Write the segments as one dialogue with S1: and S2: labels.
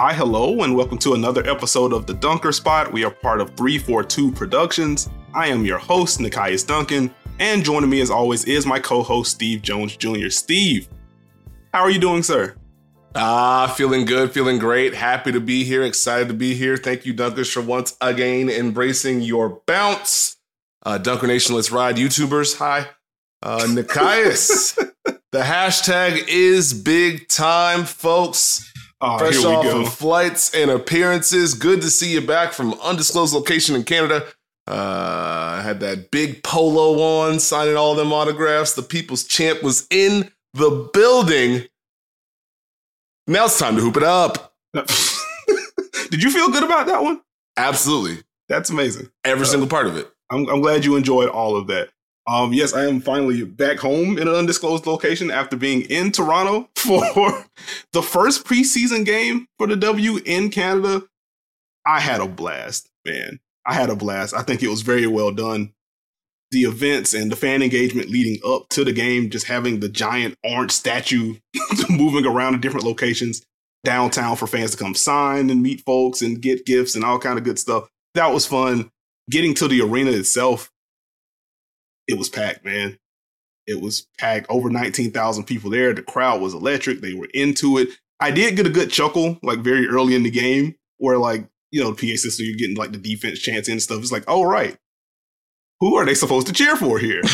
S1: Hi, hello, and welcome to another episode of The Dunker Spot. We are part of 342 Productions. I am your host, Nikias Duncan, and joining me as always is my co-host, Steve Jones Jr. Steve, how are you doing, sir?
S2: Feeling good, feeling great. Happy to be here, excited to be here. Thank you, Dunkers, for once again embracing your bounce. Dunker Nation, let's ride. YouTubers, hi. Nikias, the hashtag is big time, folks. Fresh off of flights and appearances. Good to see you back from undisclosed location in Canada. I had that big polo on, signing all them autographs. The People's Champ was in the building. Now it's time to hoop it up.
S1: Did you feel good about that one?
S2: Absolutely.
S1: That's amazing.
S2: Every single part of it.
S1: I'm glad you enjoyed all of that. Yes, I am finally back home in an undisclosed location after being in Toronto for the first preseason game for the W in Canada. I had a blast, man. I had a blast. I think it was very well done. The events and the fan engagement leading up to the game, just having the giant orange statue moving around in different locations downtown for fans to come sign and meet folks and get gifts and all kind of good stuff. That was fun. Getting to the arena itself, it was packed, man. It was packed. Over 19,000 people there. The crowd was electric. They were into it. I did get a good chuckle, like very early in the game, where like, you know, the PA system, you're getting like the defense chants and stuff. It's like, oh, right. Who are they supposed to cheer for here?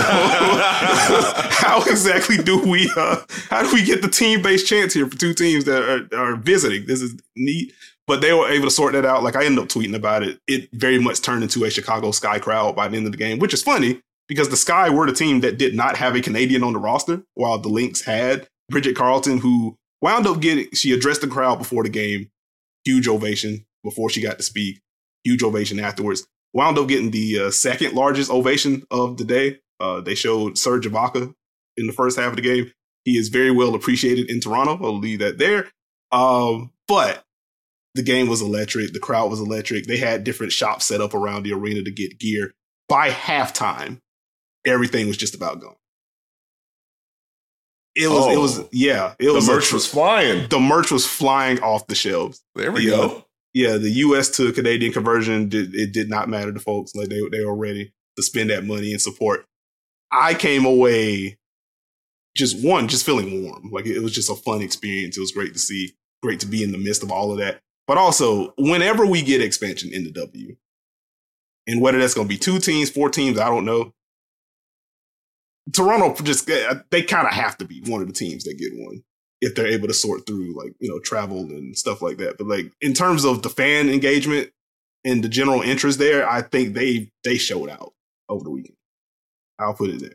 S1: How exactly do we get the team-based chants here for two teams that are visiting? This is neat. But they were able to sort that out. Like I ended up tweeting about it. It very much turned into a Chicago Sky crowd by the end of the game, which is funny because the Sky were the team that did not have a Canadian on the roster, while the Lynx had Bridget Carlton, who wound up she addressed the crowd before the game. Huge ovation before she got to speak. Huge ovation afterwards. Wound up getting the second largest ovation of the day. They showed Serge Ibaka in the first half of the game. He is very well appreciated in Toronto. I'll leave that there. But the game was electric. The crowd was electric. They had different shops set up around the arena to get gear. By halftime, everything was just about gone. The merch was flying. The merch was flying off the shelves.
S2: There we go.
S1: Yeah, the U.S. to Canadian conversion, it did not matter to folks. Like they were ready to spend that money and support. I came away just feeling warm. Like it was just a fun experience. It was great to see, great to be in the midst of all of that. But also, whenever we get expansion in the W, and whether that's going to be 2 teams, 4 teams, I don't know. Toronto they kind of have to be one of the teams that get one, if they're able to sort through like, you know, travel and stuff like that. But like in terms of the fan engagement and the general interest there, I think they showed out over the weekend. I'll put it there.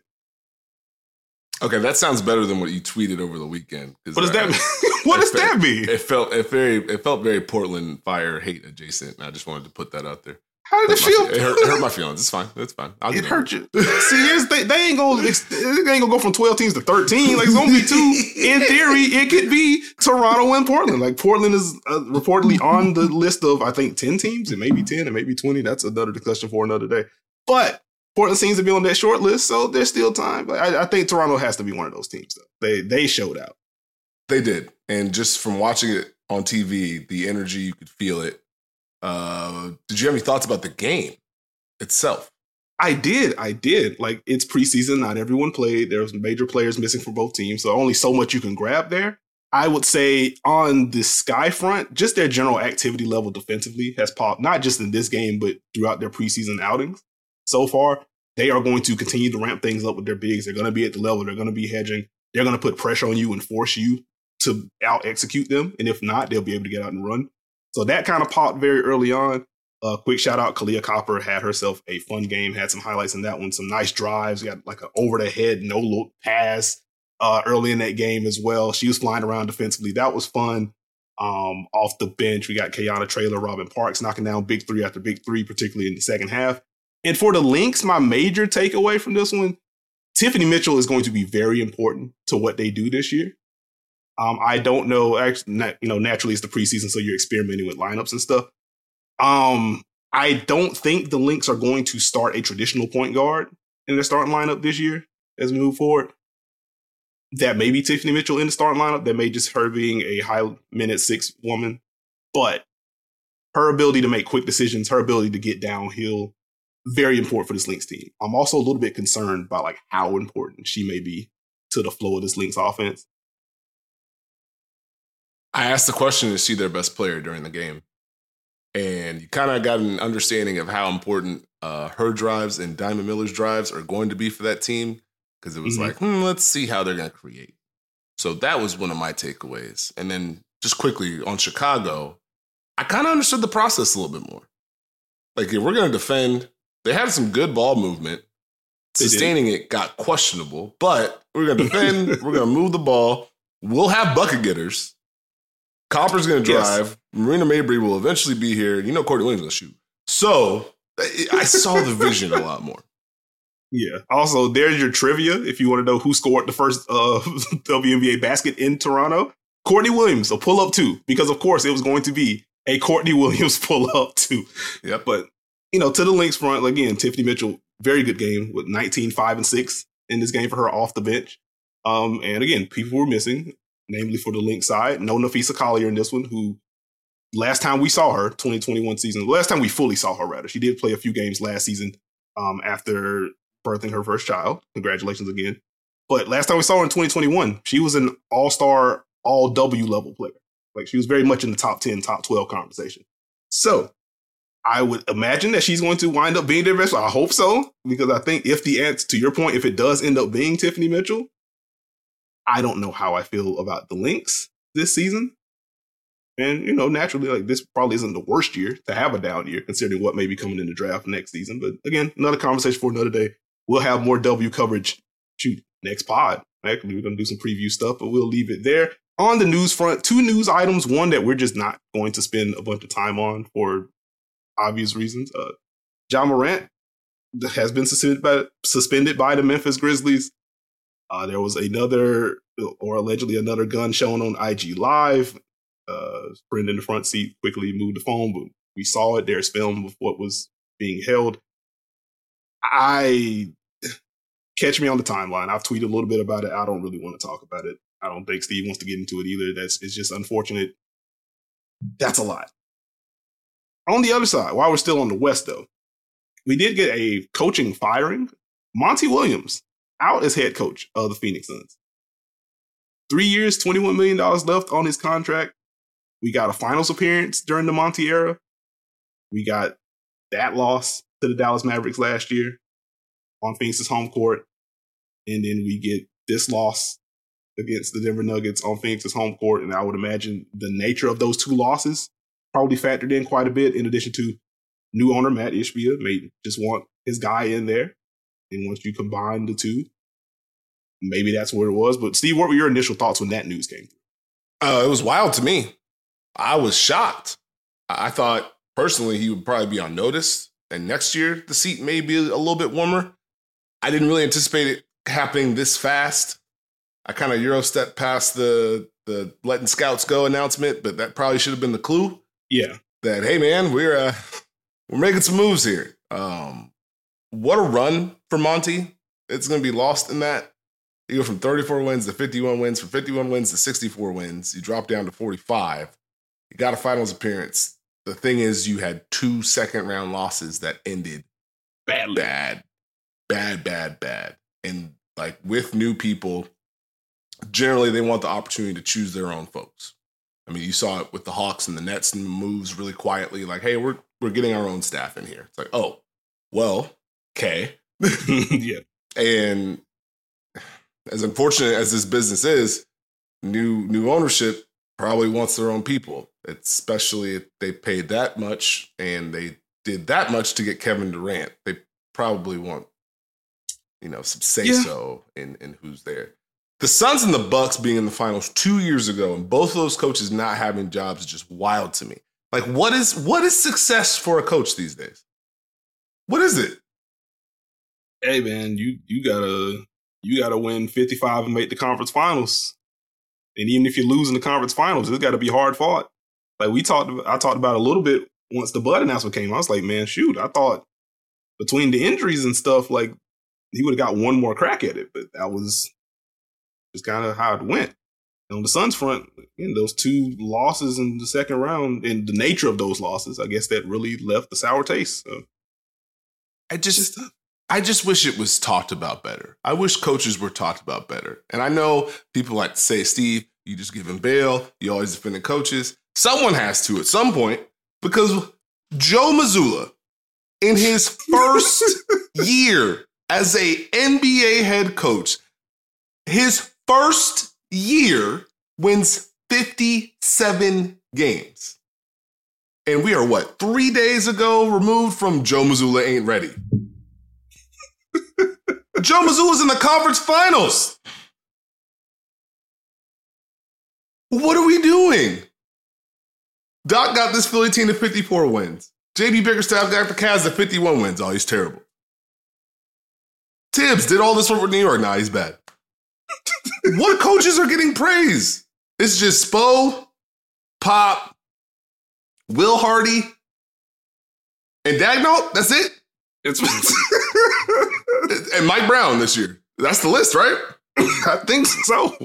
S2: Okay, that sounds better than what you tweeted over the weekend.
S1: What does that mean? What does that mean?
S2: It felt very Portland Fire hate adjacent, and I just wanted to put that out there.
S1: How did it feel?
S2: It hurt my feelings. It's fine. It's fine.
S1: It hurt you. See, they ain't gonna go from 12 teams to 13. Like it's gonna be 2. In theory, it could be Toronto and Portland. Like Portland is reportedly on the list of I think 10 teams. It may be 10, it may be 20. That's another discussion for another day. But Portland seems to be on that short list, so there's still time. But I think Toronto has to be one of those teams. Though they showed out.
S2: They did, and just from watching it on TV, the energy you could feel it. Did you have any thoughts about the game itself?
S1: I did. Like, it's preseason. Not everyone played. There was major players missing for both teams, so only so much you can grab there. I would say on the Sky front, just their general activity level defensively has popped, not just in this game, but throughout their preseason outings. So far, they are going to continue to ramp things up with their bigs. They're going to be at the level. They're going to be hedging. They're going to put pressure on you and force you to out-execute them. And if not, they'll be able to get out and run. So that kind of popped very early on. Quick shout out, Kalia Copper had herself a fun game, had some highlights in that one, some nice drives, got like an over-the-head, no-look pass early in that game as well. She was flying around defensively. That was fun. Off the bench, we got Kayana Traylor, Robin Parks knocking down big three after big three, particularly in the second half. And for the Lynx, my major takeaway from this one, Tiffany Mitchell is going to be very important to what they do this year. I don't know. Actually, naturally it's the preseason, so you're experimenting with lineups and stuff. I don't think the Lynx are going to start a traditional point guard in their starting lineup this year as we move forward. That may be Tiffany Mitchell in the starting lineup. That may just her being a high minute 6 woman But her ability to make quick decisions, her ability to get downhill, very important for this Lynx team. I'm also a little bit concerned by like how important she may be to the flow of this Lynx offense.
S2: I asked the question, is she their best player during the game? And you kind of got an understanding of how important her drives and Diamond Miller's drives are going to be for that team. Because it was like, let's see how they're going to create. So that was one of my takeaways. And then just quickly on Chicago, I kind of understood the process a little bit more. Like, if we're going to defend, they had some good ball movement. Sustaining it got questionable, but we're going to defend. We're going to move the ball. We'll have bucket getters. Copper's going to drive. Yes. Marina Mabrey will eventually be here. You know Courtney Williams will shoot. So I saw the vision a lot more.
S1: Yeah. Also, there's your trivia. If you want to know who scored the first WNBA basket in Toronto, Courtney Williams, a pull-up two, because of course it was going to be a Courtney Williams pull-up two.
S2: Yep.
S1: But, you know, to the Lynx front, again, Tiffany Mitchell, very good game with 19, 5, and 6 in this game for her off the bench. And again, people were missing, namely for the Lynx side. No Nafisa Collier in this one, who last time we saw her, 2021 season, last time we fully saw her, rather. She did play a few games last season after birthing her first child. Congratulations again. But last time we saw her in 2021, she was an all-star, all-W level player. Like, she was very much in the top 10, top 12 conversation. So I would imagine that she's going to wind up being their best. I hope so, because I think if the answer, to your point, if it does end up being Tiffany Mitchell, I don't know how I feel about the Lynx this season. And, you know, naturally, like, this probably isn't the worst year to have a down year, considering what may be coming in the draft next season. But again, another conversation for another day. We'll have more W coverage. Shoot, next pod. Actually, we're going to do some preview stuff, but we'll leave it there. On the news front, 2 news items. One that we're just not going to spend a bunch of time on for obvious reasons. Ja Morant has been suspended by the Memphis Grizzlies. There was allegedly another gun shown on IG Live. Friend in the front seat quickly moved the phone, but we saw it. There's film of what was being held. Catch me on the timeline. I've tweeted a little bit about it. I don't really want to talk about it. I don't think Steve wants to get into it either. It's just unfortunate. That's a lot. On the other side, while we're still on the West, though, we did get a coaching firing. Monty Williams out as head coach of the Phoenix Suns. 3 years, $21 million left on his contract. We got a finals appearance during the Monty era. We got that loss to the Dallas Mavericks last year on Phoenix's home court. And then we get this loss against the Denver Nuggets on Phoenix's home court. And I would imagine the nature of those 2 losses probably factored in quite a bit, in addition to new owner Matt Ishbia may just want his guy in there. And once you combine the 2, maybe that's what it was. But Steve, what were your initial thoughts when that news came through?
S2: It was wild to me. I was shocked. I thought personally he would probably be on notice, and next year the seat may be a little bit warmer. I didn't really anticipate it happening this fast. I kind of Eurostep past the letting scouts go announcement, but that probably should have been the clue.
S1: Yeah.
S2: That, hey man, we're making some moves here. What a run for Monty. It's going to be lost in that. You go from 34 wins to 51 wins, from 51 wins to 64 wins. You drop down to 45. You got a finals appearance. The thing is, you had 2 second-round losses that ended
S1: badly.
S2: Bad. And like with new people, generally they want the opportunity to choose their own folks. I mean, you saw it with the Hawks and the Nets and the moves really quietly. Like, hey, we're getting our own staff in here. It's like, oh, well, okay.
S1: Yeah.
S2: And as unfortunate as this business is, new ownership probably wants their own people, especially if they paid that much and they did that much to get Kevin Durant. They probably want, some say-so in who's there. The Suns and the Bucks being in the finals 2 years ago and both of those coaches not having jobs is just wild to me. Like, what is success for a coach these days? What is it?
S1: Hey man, you gotta win 55 and make the conference finals. And even if you lose in the conference finals, it's got to be hard fought. Like I talked about a little bit once the Bud announcement came. I was like, man, shoot, I thought between the injuries and stuff, like he would have got one more crack at it, but that was just kind of how it went. On the Suns front, again, those 2 losses in the second round and the nature of those losses, I guess that really left the sour taste. So.
S2: I just wish it was talked about better. I wish coaches were talked about better. And I know people like to say, Steve, you just give him bail. You always defend the coaches. Someone has to at some point, because Joe Mazzulla, in his first year as a NBA head coach, his first year wins 57 games. And we are, 3 days ago removed from Joe Mazzulla ain't ready. Joe Mazzulla's in the conference finals. What are we doing? Doc got this Philly team to 54 wins. JB Bickerstaff got the Cavs to 51 wins. Oh, he's terrible. Tibbs did all this work with New York. Nah, he's bad. What coaches are getting praise? It's just Spo, Pop, Will Hardy, and Dagnall. That's it. And Mike Brown this year. That's the list, right?
S1: I think so.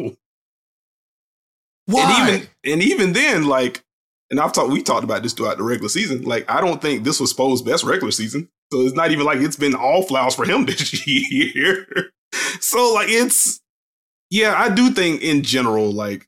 S2: Why?
S1: And even then, like, and we talked about this throughout the regular season. Like, I don't think this was Spo's best regular season. So it's not even like it's been all flowers for him this year. So, like, I do think in general, like,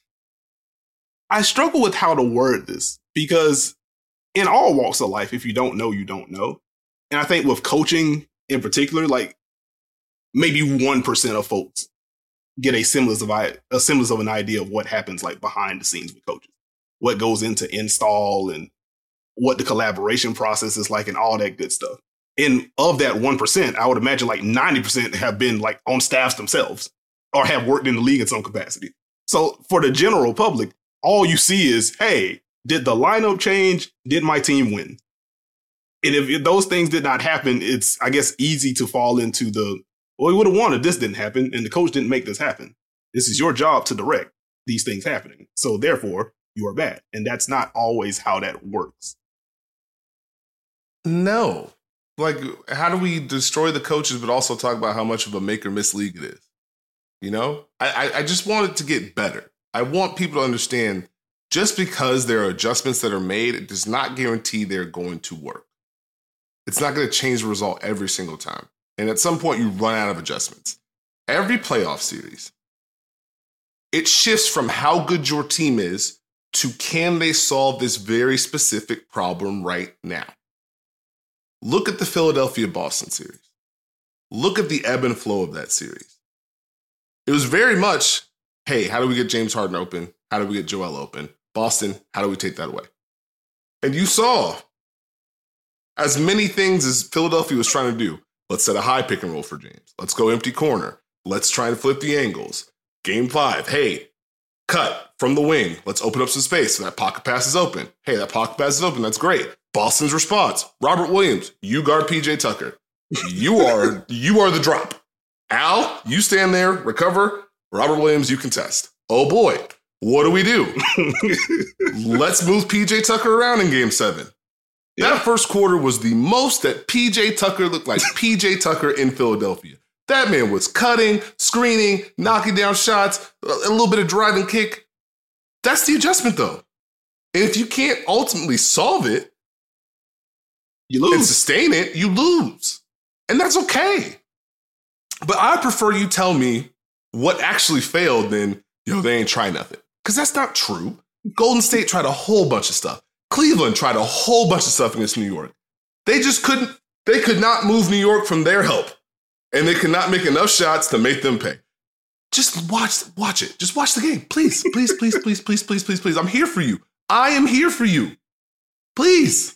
S1: I struggle with how to word this because in all walks of life, if you don't know, you don't know. And I think with coaching in particular, like, maybe 1% of folks get a semblance of an idea of what happens, like, behind the scenes with coaches, what goes into install and what the collaboration process is like and all that good stuff. And of that 1%, I would imagine like 90% have been like on staffs themselves or have worked in the league in some capacity. So for the general public, all you see is, hey, did the lineup change? Did my team win? And if those things did not happen, it's, I guess, easy to fall into well, we would have won if this didn't happen and the coach didn't make this happen. This is your job to direct these things happening. So therefore, you are bad. And that's not always how that works.
S2: No. Like, how do we destroy the coaches but also talk about how much of a make or miss league it is? You know? I just want it to get better. I want people to understand just because there are adjustments that are made, it does not guarantee they're going to work. It's not going to change the result every single time. And at some point, you run out of adjustments. Every playoff series, it shifts from how good your team is to can they solve this very specific problem right now. Look at the Philadelphia-Boston series. Look at the ebb and flow of that series. It was very much, hey, how do we get James Harden open? How do we get Joel open? Boston, how do we take that away? And you saw as many things as Philadelphia was trying to do. Let's set a high pick and roll for James. Let's go empty corner. Let's try and flip the angles. Game 5, hey, cut from the wing. Let's open up some space so that pocket pass is open. Hey, that pocket pass is open. That's great. Boston's response, Robert Williams, you guard PJ Tucker. You are the drop. Al, you stand there, recover. Robert Williams, you contest. Oh boy, what do we do? Let's move PJ Tucker around in game 7. Yeah. That first quarter was the most that PJ Tucker looked like PJ Tucker in Philadelphia. That man was cutting, screening, knocking down shots, a little bit of driving kick. That's the adjustment, though. And if you can't ultimately solve it,
S1: you lose.
S2: And sustain it, you lose. And that's okay. But I prefer you tell me what actually failed than, they ain't try nothing. Because that's not true. Golden State tried a whole bunch of stuff. Cleveland tried a whole bunch of stuff against New York. They could not move New York from their help. And they could not make enough shots to make them pay. Just watch it. Just watch the game. Please, please, please, please, please, please, please, please. I'm here for you. I am here for you. Please.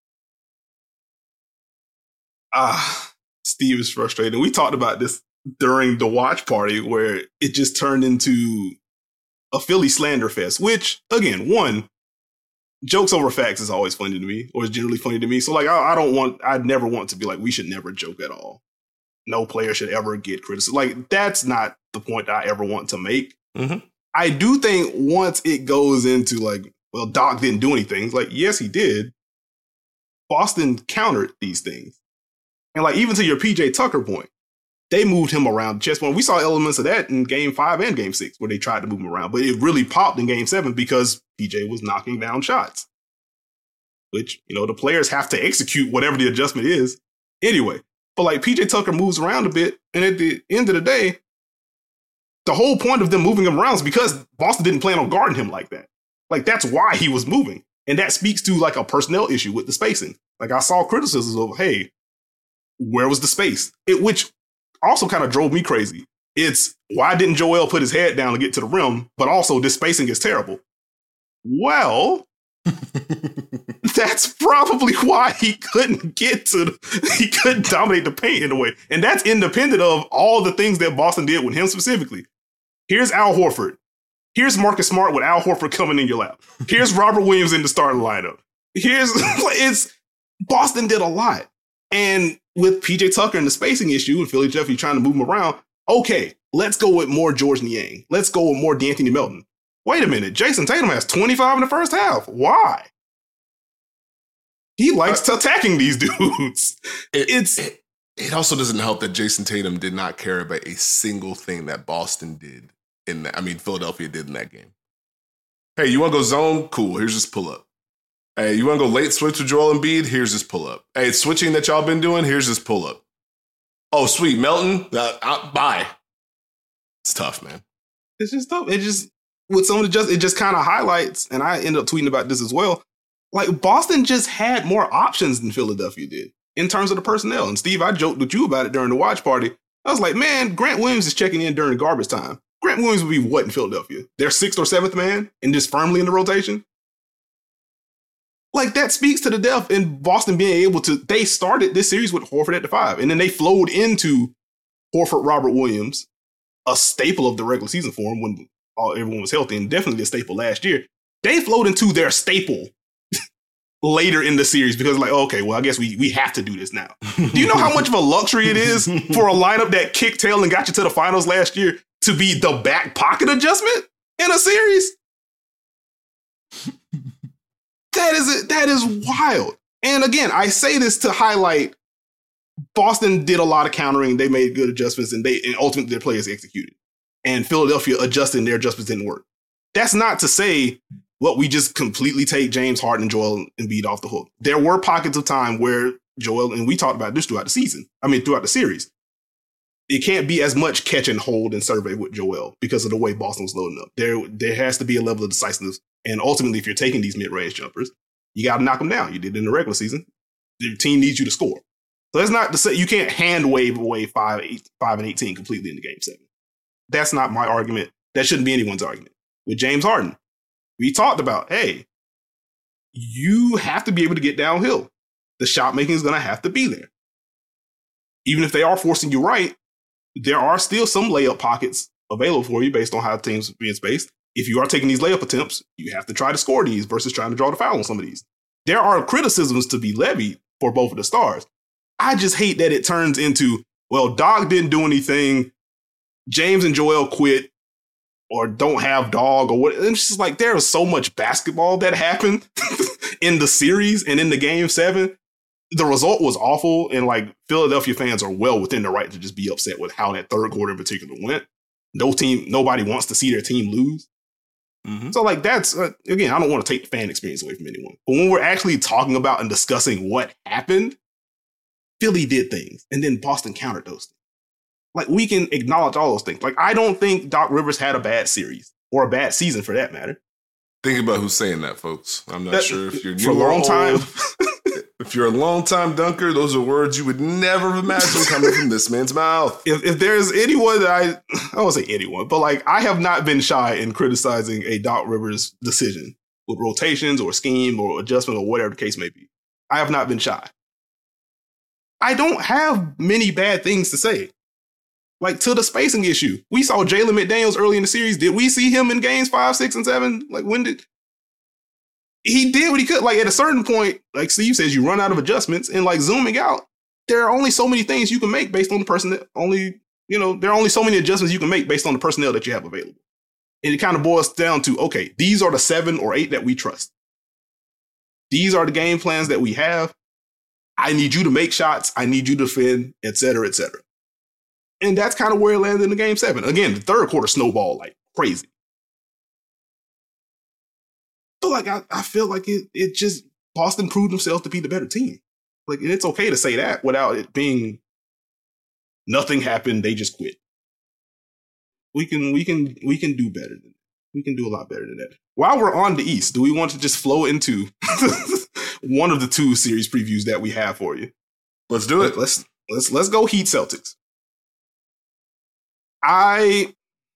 S1: Steve is frustrated. We talked about this during the watch party where it just turned into a Philly slander fest, which, again, jokes over facts is always funny to me, or is generally funny to me. So, like, I'd never want to be like, we should never joke at all. No player should ever get criticized. Like, that's not the point that I ever want to make.
S2: Mm-hmm.
S1: I do think once it goes into like, well, Doc didn't do anything. It's like, yes, he did. Boston countered these things. And like, even to your PJ Tucker point, they moved him around the chessboard. We saw elements of that in Game 5 and Game 6 where they tried to move him around, but it really popped in Game 7 because PJ was knocking down shots, which, the players have to execute whatever the adjustment is anyway. But like PJ Tucker moves around a bit, and at the end of the day, the whole point of them moving him around is because Boston didn't plan on guarding him like that. Like, that's why he was moving. And that speaks to like a personnel issue with the spacing. Like, I saw criticisms of, hey, where was the space? Which also kind of drove me crazy. It's, why didn't Joel put his head down to get to the rim? But also, this spacing is terrible. Well, that's probably why he couldn't he couldn't dominate the paint in a way. And that's independent of all the things that Boston did with him specifically. Here's Al Horford. Here's Marcus Smart with Al Horford coming in your lap. Here's Robert Williams in the starting lineup. Boston did a lot. And with PJ Tucker and the spacing issue and Philly Jeffy trying to move him around, okay, let's go with more George Niang. Let's go with more D'Anthony Melton. Wait a minute, Jason Tatum has 25 in the first half. Why? He likes attacking these dudes.
S2: It also doesn't help that Jason Tatum did not care about a single thing that Boston did Philadelphia did in that game. Hey, you want to go zone? Cool. Here's this pull up. Hey, you want to go late switch with Joel Embiid? Here's this pull up. Hey, switching that y'all been doing? Here's this pull up. Oh, sweet. Melton? Bye. It's tough, man.
S1: It's just tough. It just kind of highlights, and I ended up tweeting about this as well. Like, Boston just had more options than Philadelphia did in terms of the personnel. And Steve, I joked with you about it during the watch party. I was like, man, Grant Williams is checking in during garbage time. Grant Williams would be what in Philadelphia? Their 6th or 7th man and just firmly in the rotation? Like, that speaks to the depth in Boston being able to, they started this series with Horford at the 5, and then they flowed into Horford, Robert Williams, a staple of the regular season for him when everyone was healthy, and definitely a staple last year. They flowed into their staple later in the series because, like, okay, well, I guess we have to do this now. Do you know how much of a luxury it is for a lineup that kicked tail and got you to the finals last year to be the back pocket adjustment in a series? That is wild. And again, I say this to highlight Boston did a lot of countering. They made good adjustments, and ultimately their players executed. And Philadelphia adjusted, and their adjustments didn't work. That's not to say, well, we just completely take James Harden and Joel Embiid off the hook. There were pockets of time where Joel, and we talked about this throughout the series. It can't be as much catch and hold and survey with Joel because of the way Boston was loading up. There has to be a level of decisiveness. And ultimately, if you're taking these mid-range jumpers, you got to knock them down. You did it in the regular season. Your team needs you to score. So that's not to say you can't hand wave away 5 and 18 completely in the Game 7. That's not my argument. That shouldn't be anyone's argument. With James Harden, we talked about, hey, you have to be able to get downhill. The shot making is going to have to be there. Even if they are forcing you right, there are still some layup pockets available for you based on how teams are being spaced. If you are taking these layup attempts, you have to try to score these versus trying to draw the foul on some of these. There are criticisms to be levied for both of the stars. I just hate that it turns into, well, Dog didn't do anything. James and Joel quit or don't have Dog or what. It's just like there is so much basketball that happened in the series and in the Game 7. The result was awful. And like Philadelphia fans are well within the right to just be upset with how that third quarter in particular went. Nobody wants to see their team lose. Mm-hmm. So like that's, again, I don't want to take the fan experience away from anyone. But when we're actually talking about and discussing what happened, Philly did things and then Boston countered those things. Like we can acknowledge all those things. Like I don't think Doc Rivers had a bad series or a bad season for that matter.
S2: Think about who's saying that, folks. I'm not sure if you're new
S1: for a long time.
S2: If you're a long-time dunker, those are words you would never have imagined coming from this man's mouth.
S1: If there's anyone that I won't say anyone, but like I have not been shy in criticizing a Doc Rivers decision with rotations or scheme or adjustment or whatever the case may be. I have not been shy. I don't have many bad things to say. Like to the spacing issue, we saw Jalen McDaniels early in the series. Did we see him in games 5, 6, and 7? Like when did he did what he could? Like at a certain point, like Steve says, you run out of adjustments and like zooming out, there are only so many things you can make based on the person that there are only so many adjustments you can make based on the personnel that you have available. And it kind of boils down to, okay, these are the 7 or 8 that we trust. These are the game plans that we have. I need you to make shots. I need you to defend, et cetera, et cetera. And that's kind of where it landed in the game 7. Again, the third quarter snowballed like crazy. But like I feel like it just Boston proved themselves to be the better team. Like, and it's okay to say that without it being nothing happened, they just quit. We can do better than that. We can do a lot better than that. While we're on the East, do we want to just flow into one of the 2 series previews that we have for you?
S2: Let's do it.
S1: Let's go Heat Celtics. I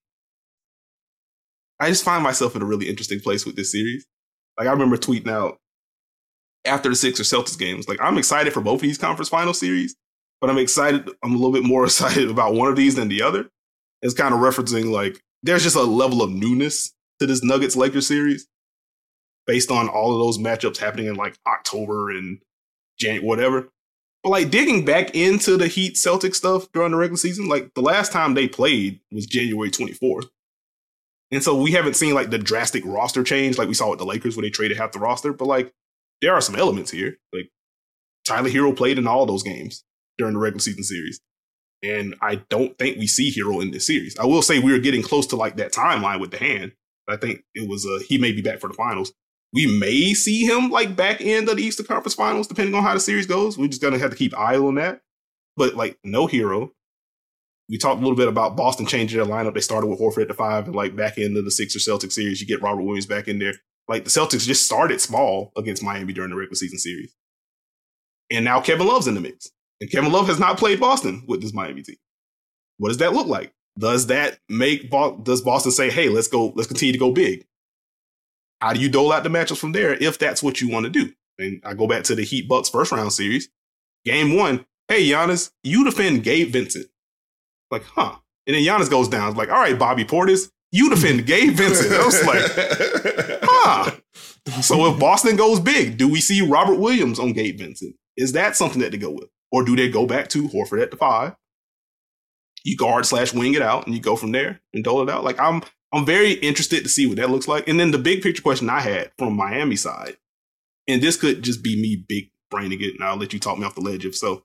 S1: just find myself in a really interesting place with this series. Like, I remember tweeting out after the Sixers Celtics games, like, I'm excited for both of these conference final series, but I'm a little bit more excited about one of these than the other. It's kind of referencing, like, there's just a level of newness to this Nuggets-Lakers series based on all of those matchups happening in, like, October and January, whatever. But, like, digging back into the Heat-Celtics stuff during the regular season, like, the last time they played was January 24th. And so we haven't seen, like, the drastic roster change like we saw with the Lakers where they traded half the roster. But, like, there are some elements here. Like, Tyler Hero played in all those games during the regular season series. And I don't think we see Hero in this series. I will say we were getting close to, like, that timeline with the hand. I think it was he may be back for the finals. We may see him, like, back end of the Eastern Conference Finals, depending on how the series goes. We're just going to have to keep eye on that. But, like, no Hero. We talked a little bit about Boston changing their lineup. They started with Horford at the 5, and, like, back into the Sixers Celtics series, you get Robert Williams back in there. Like, the Celtics just started small against Miami during the regular season series. And now Kevin Love's in the mix. And Kevin Love has not played Boston with this Miami team. What does that look like? Does Boston say, hey, let's continue to go big? How do you dole out the matchups from there if that's what you want to do? And I go back to the Heat Bucks first round series. Game 1, hey, Giannis, you defend Gabe Vincent. Like, huh. And then Giannis goes down. It's like, all right, Bobby Portis, you defend Gabe Vincent. I was like, huh. So if Boston goes big, do we see Robert Williams on Gabe Vincent? Is that something that they go with? Or do they go back to Horford at the 5? You guard/wing it out and you go from there and dole it out. Like, I'm very interested to see what that looks like. And then the big picture question I had from Miami side, and this could just be me big braining it, and I'll let you talk me off the ledge if so.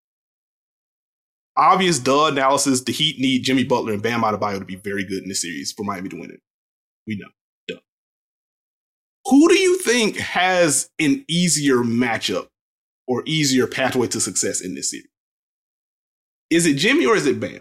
S1: Obvious analysis, the Heat need Jimmy Butler and Bam Adebayo to be very good in this series for Miami to win it. We know. Duh. Who do you think has an easier matchup or easier pathway to success in this series? Is it Jimmy or is it Bam?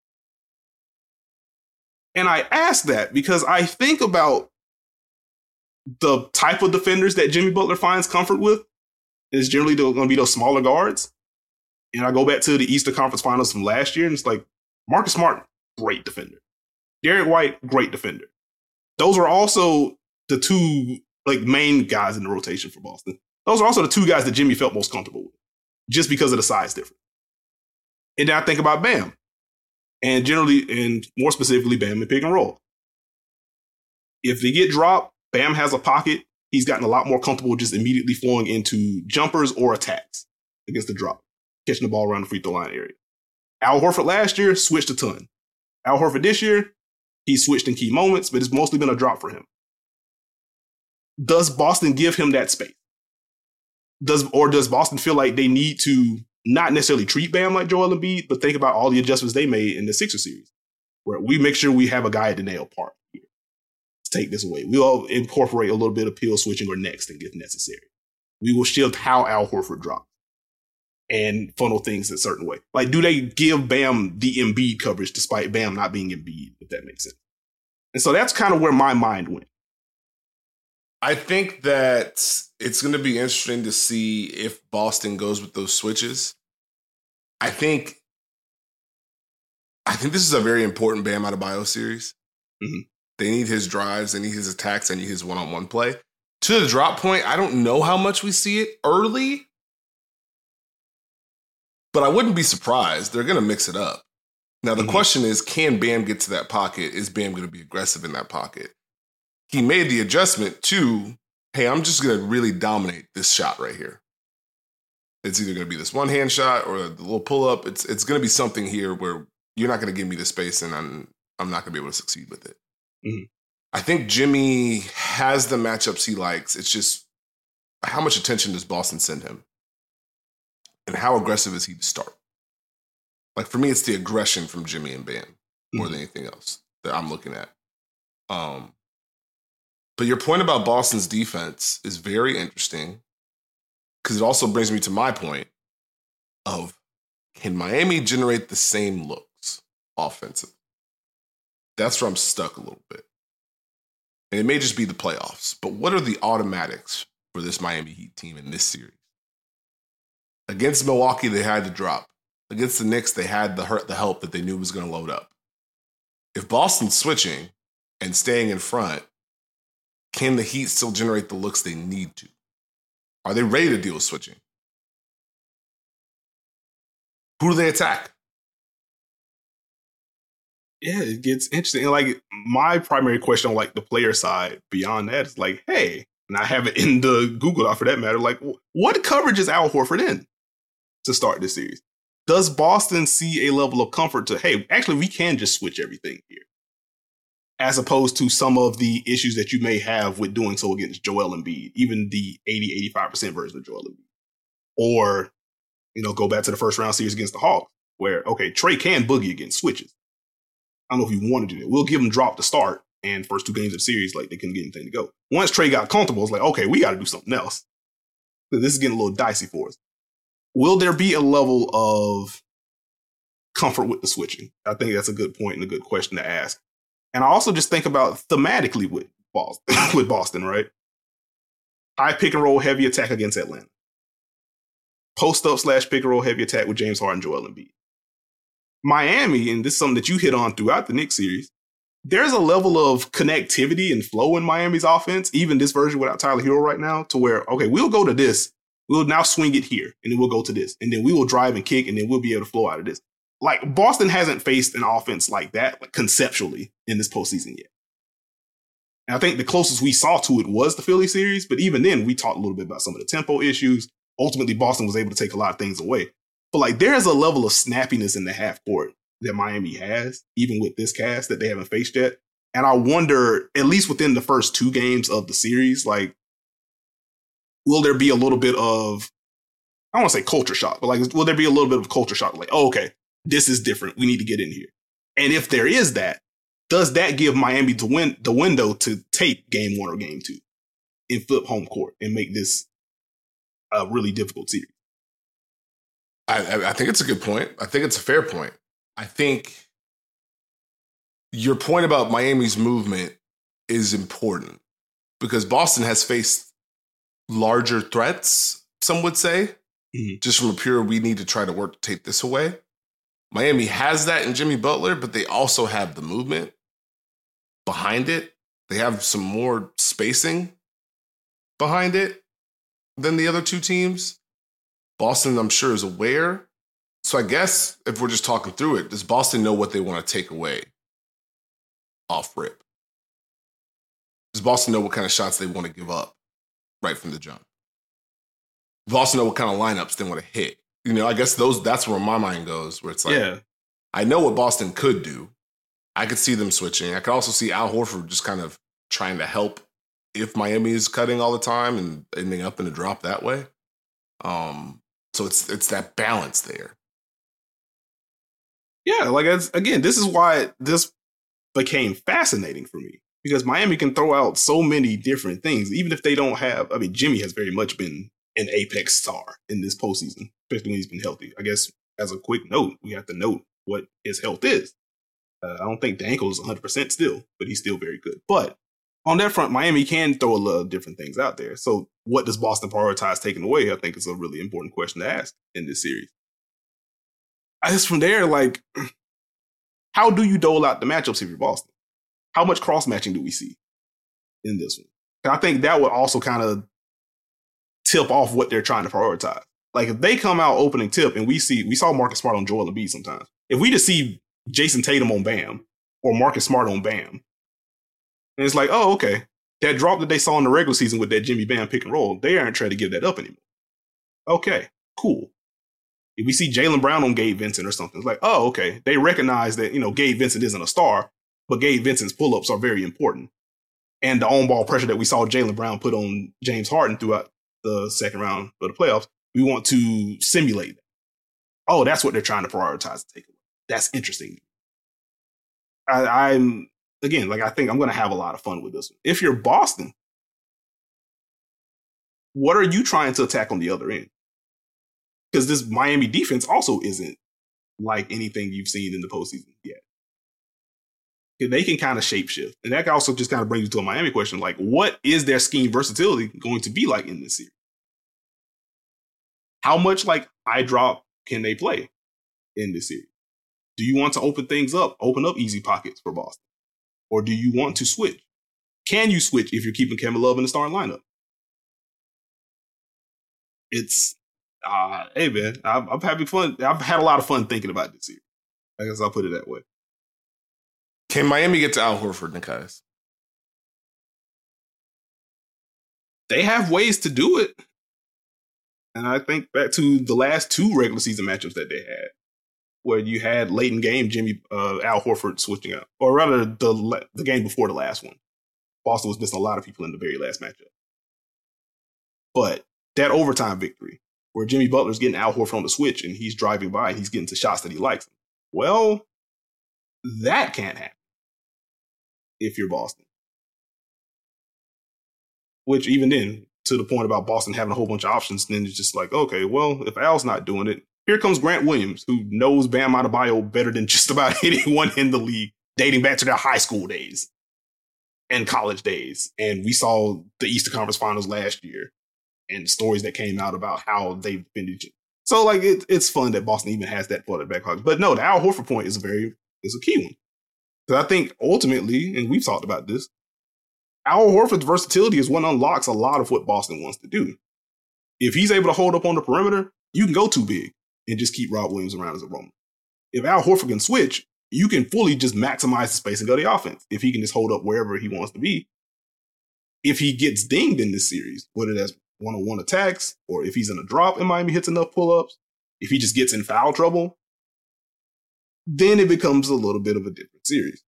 S1: And I ask that because I think about the type of defenders that Jimmy Butler finds comfort with is generally going to be those smaller guards. And I go back to the Eastern Conference Finals from last year, and it's like Marcus Smart, great defender. Derek White, great defender. Those are also the 2 like main guys in the rotation for Boston. Those are also the 2 guys that Jimmy felt most comfortable with, just because of the size difference. And then I think about Bam. And generally, and more specifically, Bam in pick and roll. If they get dropped, Bam has a pocket. He's gotten a lot more comfortable just immediately flowing into jumpers or attacks against the drop, catching the ball around the free throw line area. Al Horford last year switched a ton. Al Horford this year, he switched in key moments, but it's mostly been a drop for him. Does Boston give him that space? Does Boston feel like they need to not necessarily treat Bam like Joel Embiid, but think about all the adjustments they made in the Sixers series, where we make sure we have a guy at the nail part here. Let's take this away. We'll incorporate a little bit of peel switching or next if necessary. We will shift how Al Horford drops and funnel things a certain way. Like, do they give Bam the Embiid coverage despite Bam not being Embiid, if that makes sense? And so that's kind of where my mind went.
S2: I think that it's going to be interesting to see if Boston goes with those switches. I think this is a very important Bam Adebayo series. Mm-hmm. They need his drives, they need his attacks, they need his one-on-one play. To the drop point, I don't know how much we see it early, but I wouldn't be surprised. They're going to mix it up. Now, the question is, can Bam get to that pocket? Is Bam going to be aggressive in that pocket? He made the adjustment to, hey, I'm just going to really dominate this shot right here. It's either going to be this one-hand shot or the little pull-up. It's going to be something here where you're not going to give me the space and I'm not going to be able to succeed with it. Mm-hmm. I think Jimmy has the matchups he likes. It's just how much attention does Boston send him? And how aggressive is he to start? Like for me, it's the aggression from Jimmy and Bam more than anything else that I'm looking at. But your point about Boston's defense is very interesting because it also brings me to my point of, can Miami generate the same looks offensively? That's where I'm stuck a little bit. And it may just be the playoffs, but what are the automatics for this Miami Heat team in this series? Against Milwaukee, they had to drop. Against the Knicks, they had the help that they knew was going to load up. If Boston's switching and staying in front, can the Heat still generate the looks they need to? Are they ready to deal with switching? Who do they attack?
S1: Yeah, it gets interesting. Like, my primary question on like the player side beyond that is like, hey, and I have it in the Google Doc for that matter, like, what coverage is Al Horford in to start this series? Does Boston see a level of comfort to, hey, actually, we can just switch everything here, as opposed to some of the issues that you may have with doing so against Joel Embiid, even the 80-85% version of Joel Embiid? Or, go back to the first round series against the Hawks, where, okay, Trae can boogie against switches. I don't know if you want to do that. We'll give him drop to start, and first 2 games of the series, like, they couldn't get anything to go. Once Trae got comfortable, it's like, okay, we got to do something else. This is getting a little dicey for us. Will there be a level of comfort with the switching? I think that's a good point and a good question to ask. And I also just think about thematically with Boston, right? High pick and roll heavy attack against Atlanta. Post up / pick and roll heavy attack with James Harden, Joel Embiid. Miami, and this is something that you hit on throughout the Knicks series, there's a level of connectivity and flow in Miami's offense, even this version without Tyler Hero right now, to where, okay, we'll go to this. We'll now swing it here, and then we'll go to this. And then we will drive and kick, and then we'll be able to flow out of this. Like, Boston hasn't faced an offense like that, like, conceptually, in this postseason yet. And I think the closest we saw to it was the Philly series, but even then, we talked a little bit about some of the tempo issues. Ultimately, Boston was able to take a lot of things away. But, like, there's a level of snappiness in the half court that Miami has, even with this cast, that they haven't faced yet. And I wonder, at least within the first 2 games of the series, like, will there be a little bit of, I don't want to say culture shock, but like, will there be a little bit of culture shock? Like, oh, okay, this is different. We need to get in here. And if there is that, does that give Miami the window to take game 1 or game 2 and flip home court and make this a really difficult series?
S2: I think it's a good point. I think it's a fair point. I think your point about Miami's movement is important because Boston has faced larger threats, some would say, just from a pure, we need to try to work to take this away. Miami has that in Jimmy Butler, but they also have the movement behind it. They have some more spacing behind it than the other 2 teams. Boston, I'm sure, is aware. So I guess if we're just talking through it, does Boston know what they want to take away off rip? Does Boston know what kind of shots they want to give up right from the jump? Does Boston know what kind of lineups they want to hit? I guess that's where my mind goes, where it's like, yeah, I know what Boston could do. I could see them switching. I could also see Al Horford just kind of trying to help if Miami is cutting all the time and ending up in a drop that way. So it's that balance there.
S1: Yeah, like, again, this is why this became fascinating for me, because Miami can throw out so many different things, even if they don't have, I mean, Jimmy has very much been an apex star in this postseason, especially when he's been healthy. I guess as a quick note, we have to note what his health is. I don't think the ankle is 100% still, but he's still very good. But on that front, Miami can throw a lot of different things out there. So what does Boston prioritize taking away? I think is a really important question to ask in this series. I guess from there, like, how do you dole out the matchups if you're Boston? How much cross-matching do we see in this one? And I think that would also kind of tip off what they're trying to prioritize. Like, if they come out opening tip and we saw Marcus Smart on Joel Embiid sometimes. If we just see Jason Tatum on Bam or Marcus Smart on Bam, and it's like, oh, okay, that drop that they saw in the regular season with that Jimmy Bam pick and roll, they aren't trying to give that up anymore. Okay, cool. If we see Jaylen Brown on Gabe Vincent or something, it's like, oh, okay, they recognize that, Gabe Vincent isn't a star, but Gabe Vincent's pull-ups are very important. And the on-ball pressure that we saw Jaylen Brown put on James Harden throughout the second round of the playoffs, we want to simulate that. oh, that's what they're trying to prioritize to take away. That's interesting. I'm again, like I think I'm going to have a lot of fun with this one. If you're Boston, what are you trying to attack on the other end? Because this Miami defense also isn't like anything you've seen in the postseason yet. They can kind of shapeshift. And that also just kind of brings you to a Miami question. Like, what is their scheme versatility going to be like in this series? How much like eye drop can they play in this series? Do you want to open up easy pockets for Boston? Or do you want to switch? Can you switch if you're keeping Kevin Love in the starting lineup? It's, hey man, I'm having fun. I've had a lot of fun thinking about this series. I guess I'll put it that way.
S2: Can Miami get to Al Horford, Nekias?
S1: They have ways to do it. And I think back to the last two regular season matchups that they had, where you had late in game Al Horford switching out, or rather the game before the last one. Boston was missing a lot of people in the very last matchup. But that overtime victory, where Jimmy Butler's getting Al Horford on the switch and he's driving by and he's getting to shots that he likes. Well, that can't happen if you're Boston. Which even then, to the point about Boston having a whole bunch of options, then it's just like, okay, well, if Al's not doing it, here comes Grant Williams, who knows Bam Adebayo better than just about anyone in the league, dating back to their high school days and college days. And we saw the Eastern Conference Finals last year and stories that came out about how they've been. So, like, it's fun that Boston even has that for the back pocket. But no, the Al Horford point is a key one. Because I think ultimately, and we've talked about this, Al Horford's versatility is what unlocks a lot of what Boston wants to do. If he's able to hold up on the perimeter, you can go too big and just keep Rob Williams around as a roamer. If Al Horford can switch, you can fully just maximize the space and go the offense. If he can just hold up wherever he wants to be. If he gets dinged in this series, whether that's one-on-one attacks, or if he's in a drop and Miami hits enough pull-ups, if he just gets in foul trouble, then it becomes a little bit of a different series.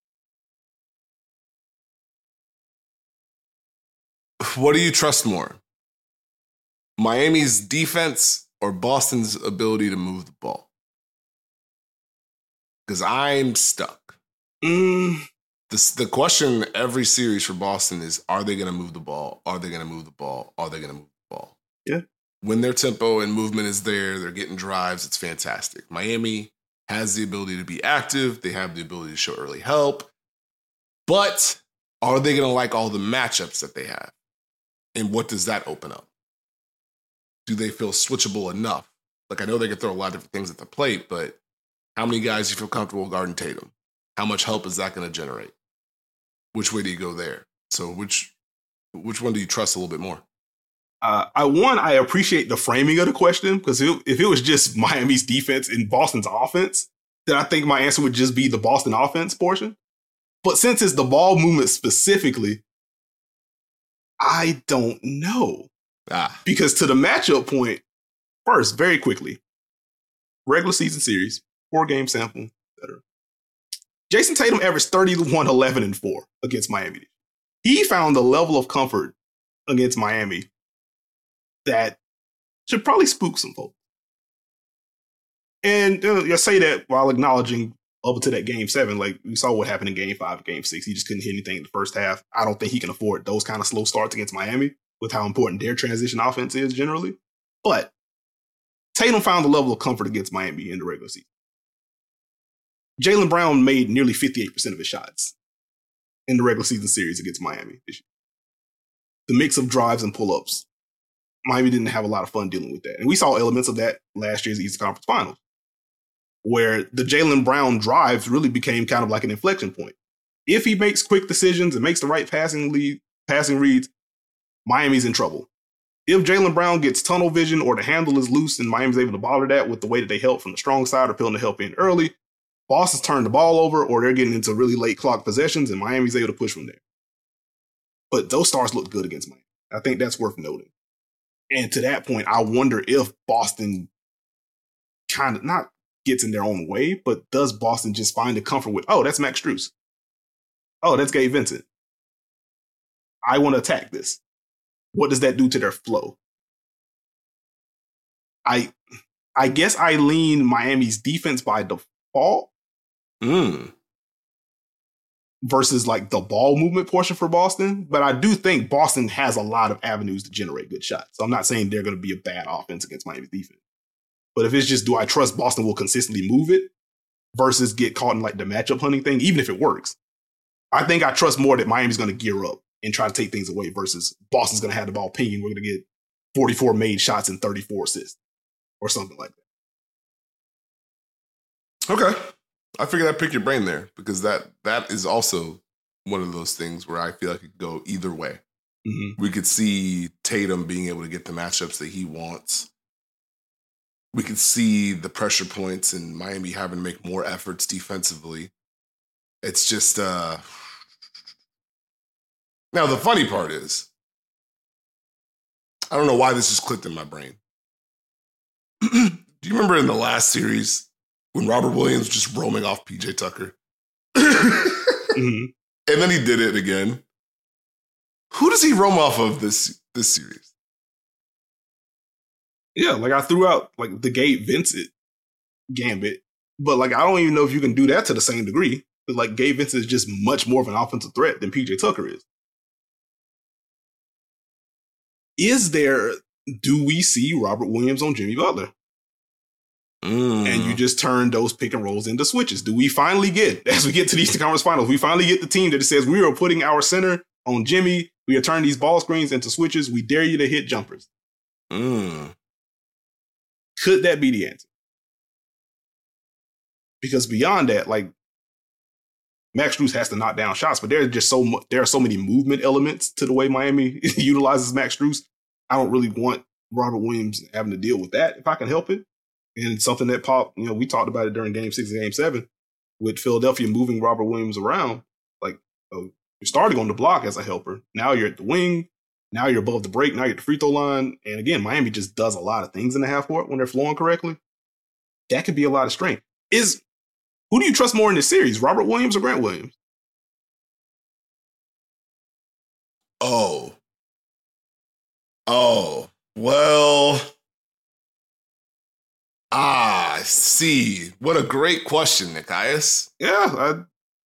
S2: What do you trust more? Miami's defense or Boston's ability to move the ball? Because I'm stuck. The question every series for Boston is, are they going to move the ball? Are they going to move the ball? Are they going to move the ball?
S1: Yeah.
S2: When their tempo and movement is there, they're getting drives, it's fantastic. Miami has the ability to be active. They have the ability to show early help. But are they going to like all the matchups that they have? And what does that open up? Do they feel switchable enough? Like, I know they can throw a lot of different things at the plate, but how many guys do you feel comfortable guarding Tatum? How much help is that going to generate? Which way do you go there? So which one do you trust a little bit more?
S1: I appreciate the framing of the question, because if it was just Miami's defense and Boston's offense, then I think my answer would just be the Boston offense portion. But since it's the ball movement specifically, I don't know. Because to the matchup point, first, very quickly, regular season series, 4-game sample, etc. Jason Tatum averaged 31, 11, and 4 against Miami. He found a level of comfort against Miami that should probably spook some folks. And you say that while acknowledging up to that game 7, like we saw what happened in game 5 and game 6. He just couldn't hit anything in the first half. I don't think he can afford those kind of slow starts against Miami with how important their transition offense is generally. But Tatum found a level of comfort against Miami in the regular season. Jaylen Brown made nearly 58% of his shots in the regular season series against Miami this year. The mix of drives and pull-ups, Miami didn't have a lot of fun dealing with that. And we saw elements of that last year's Eastern Conference Finals, where the Jaylen Brown drives really became kind of like an inflection point. If he makes quick decisions and makes the right passing reads, Miami's in trouble. If Jaylen Brown gets tunnel vision or the handle is loose and Miami's able to bother that with the way that they help from the strong side or peeling the help in early, Boston's turned the ball over or they're getting into really late clock possessions and Miami's able to push from there. But those stars looked good against Miami. I think that's worth noting. And to that point, I wonder if Boston kind of not gets in their own way, but does Boston just find the comfort with, oh, that's Max Strus. Oh, that's Gabe Vincent. I want to attack this. What does that do to their flow? I guess I lean Miami's defense by default versus like the ball movement portion for Boston. But I do think Boston has a lot of avenues to generate good shots. So I'm not saying they're going to be a bad offense against Miami's defense. But if it's just, do I trust Boston will consistently move it versus get caught in like the matchup hunting thing, even if it works? I think I trust more that Miami's going to gear up and try to take things away versus Boston's going to have the ball pinging. We're going to get 44 made shots and 34 assists or something like
S2: that. Okay. I figured I'd pick your brain there because that is also one of those things where I feel like it could go either way. Mm-hmm. We could see Tatum being able to get the matchups that he wants. We could see the pressure points and Miami having to make more efforts defensively. It's just, now the funny part is, I don't know why this just clicked in my brain. Do you remember in the last series when Robert Williams was just roaming off PJ Tucker? Mm-hmm. And then he did it again. Who does he roam off of this series?
S1: Yeah, like I threw out like the Gabe Vincent gambit, but like I don't even know if you can do that to the same degree. Because like Gabe Vincent is just much more of an offensive threat than PJ Tucker is. Do we see Robert Williams on Jimmy Butler? And you just turn those pick and rolls into switches. Do we finally get, as we get to the Eastern Conference Finals, we finally get the team that says we are putting our center on Jimmy. We are turning these ball screens into switches. We dare you to hit jumpers. Could that be the answer? Because beyond that, like Max Strus has to knock down shots, but there are so many movement elements to the way Miami utilizes Max Strus. I don't really want Robert Williams having to deal with that if I can help it. And something that popped, we talked about it during Game 6 and Game 7 with Philadelphia moving Robert Williams around. Like, you're starting on the block as a helper. Now you're at the wing. Now you're above the break. Now you're at the free throw line. And again, Miami just does a lot of things in the half court when they're flowing correctly. That could be a lot of strength. Who do you trust more in this series, Robert Williams or Grant Williams?
S2: Oh, well, I see. What a great question, Nikias.
S1: Yeah.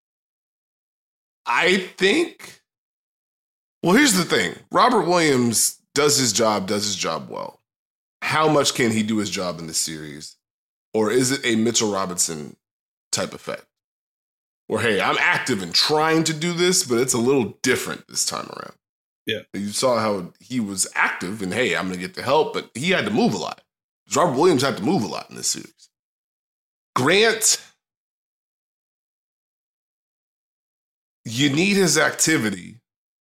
S2: I think, well, here's the thing. Robert Williams does his job well. How much can he do his job in this series? Or is it a Mitchell Robinson type effect? Or, hey, I'm active in trying to do this, but it's a little different this time around.
S1: Yeah.
S2: You saw how he was active and, hey, I'm going to get the help, but he had to move a lot. Robert Williams had to move a lot in this series. Grant, you need his activity.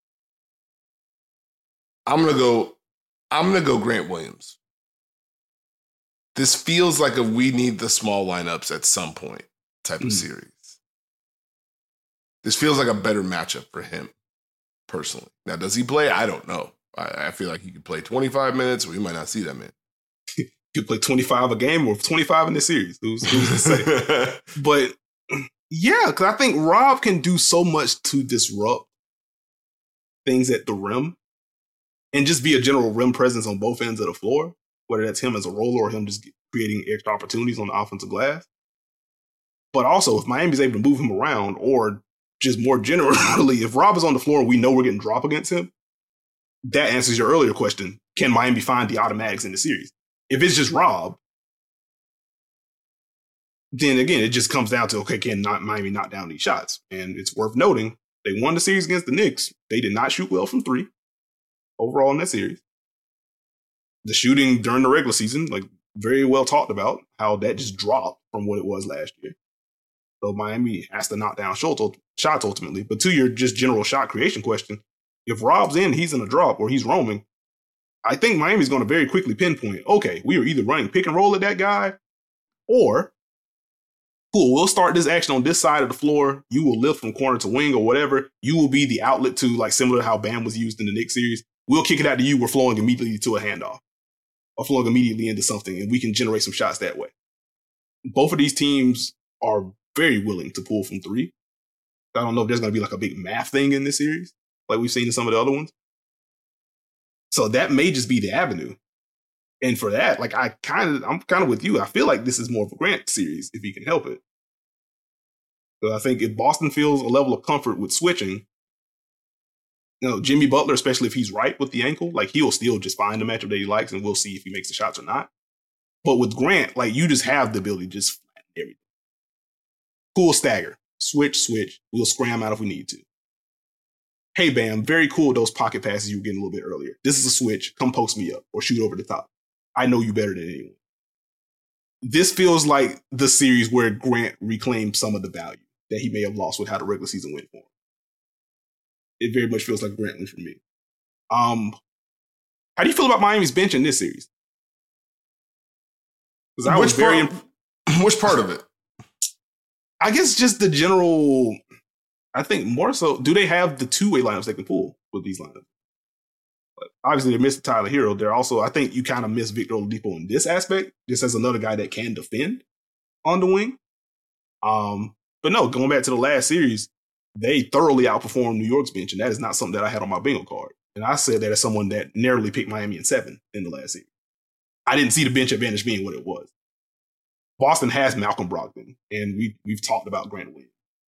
S2: I'm gonna go Grant Williams. This feels like a we need the small lineups at some point type of series. This feels like a better matchup for him, personally. Now, does he play? I don't know. I feel like he could play 25 minutes, or he might not see that man.
S1: He could play 25 a game or 25 in this series. Who's to say? But yeah, because I think Rob can do so much to disrupt things at the rim and just be a general rim presence on both ends of the floor, whether that's him as a roller or him just creating extra opportunities on the offensive glass. But also, if Miami's able to move him around, or just more generally, if Rob is on the floor and we know we're getting drop against him, that answers your earlier question. Can Miami find the automatics in the series? If it's just Rob, then again, it just comes down to, okay, can Miami knock down these shots? And it's worth noting, they won the series against the Knicks. They did not shoot well from three overall in that series. The shooting during the regular season, like very well talked about, how that just dropped from what it was last year. So Miami has to knock down shots ultimately. But to your just general shot creation question, if Rob's in, he's in a drop or he's roaming, I think Miami's going to very quickly pinpoint, okay, we are either running pick and roll at that guy, or, cool, we'll start this action on this side of the floor. You will lift from corner to wing or whatever. You will be the outlet to, like similar to how Bam was used in the Knicks series. We'll kick it out to you. We're flowing immediately to a handoff or flowing immediately into something, and we can generate some shots that way. Both of these teams are very willing to pull from three. I don't know if there's going to be like a big math thing in this series, like we've seen in some of the other ones. So that may just be the avenue. And for that, like I'm kind of with you. I feel like this is more of a Grant series if he can help it. So I think if Boston feels a level of comfort with switching, Jimmy Butler, especially if he's right with the ankle, like he'll still just find the matchup that he likes, and we'll see if he makes the shots or not. But with Grant, like you just have the ability to just flatten everything. Cool stagger, switch. We'll scram out if we need to. Hey, Bam, very cool those pocket passes you were getting a little bit earlier. This is a switch. Come post me up or shoot over the top. I know you better than anyone. This feels like the series where Grant reclaimed some of the value that he may have lost with how the regular season went for him. It very much feels like Grant win for me. How do you feel about Miami's bench in this series?
S2: Which part of it?
S1: I guess just the general. I think more so. Do they have the two-way lineups they can pull with these lineups? But obviously, they missed Tyler Hero. They're also, I think, you kind of miss Victor Oladipo in this aspect, just as another guy that can defend on the wing. But no, going back to the last series, they thoroughly outperformed New York's bench, and that is not something that I had on my bingo card. And I said that as someone that narrowly picked Miami in 7 in the last series. I didn't see the bench advantage being what it was. Boston has Malcolm Brogdon, and we've talked about Grant Williams.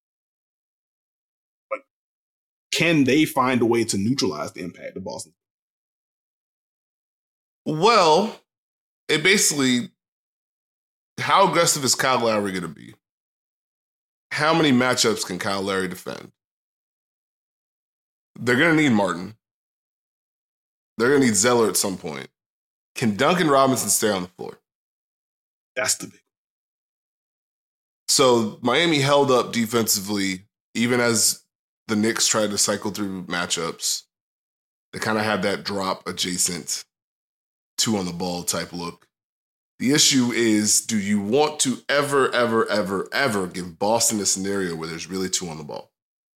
S1: But can they find a way to neutralize the impact of Boston?
S2: Well, it basically, how aggressive is Kyle Lowry going to be? How many matchups can Kyle Lowry defend? They're going to need Martin. They're going to need Zeller at some point. Can Duncan Robinson stay on the floor?
S1: That's the big one.
S2: So Miami held up defensively, even as the Knicks tried to cycle through matchups. They kind of had that drop adjacent, 2 on the ball type look. The issue is, do you want to ever give Boston a scenario where there's really 2 on the ball?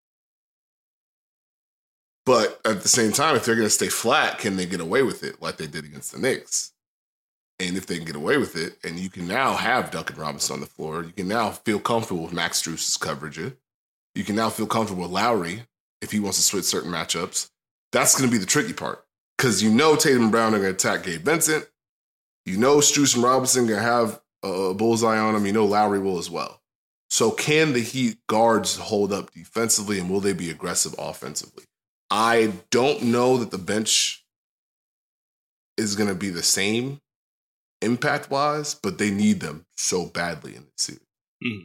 S2: But at the same time, if they're going to stay flat, can they get away with it like they did against the Knicks? And if they can get away with it, and you can now have Duncan Robinson on the floor, you can now feel comfortable with Max Strus's coverage. You can now feel comfortable with Lowry if he wants to switch certain matchups. That's going to be the tricky part, because Tatum and Brown are going to attack Gabe Vincent. Strus and Robinson are going to have a bullseye on him. Lowry will as well. So can the Heat guards hold up defensively, and will they be aggressive offensively? I don't know that the bench is going to be the same impact-wise, but they need them so badly in this series.
S1: Mm-hmm.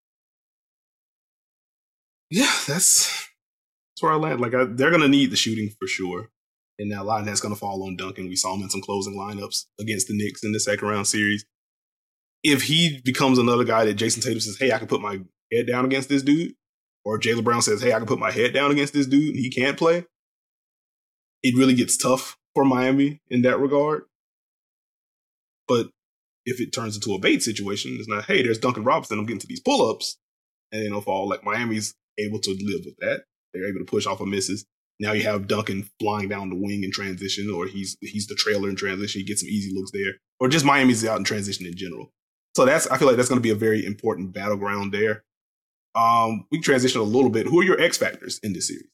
S1: Yeah, that's where I land. Like, they're going to need the shooting for sure. And that line that's going to fall on Duncan. We saw him in some closing lineups against the Knicks in the second round series. If he becomes another guy that Jason Tatum says, hey, I can put my head down against this dude, or Jaylen Brown says, hey, I can put my head down against this dude and he can't play, it really gets tough for Miami in that regard. But if it turns into a bait situation, it's not, hey, there's Duncan Robinson, I'm getting to these pull-ups, and then it'll fall. Like, Miami's able to live with that. They're able to push off of misses. Now you have Duncan flying down the wing in transition, or he's the trailer in transition. He gets some easy looks there. Or just Miami's out in transition in general. So I feel like that's going to be a very important battleground there. We can transition a little bit. Who are your X factors in this series?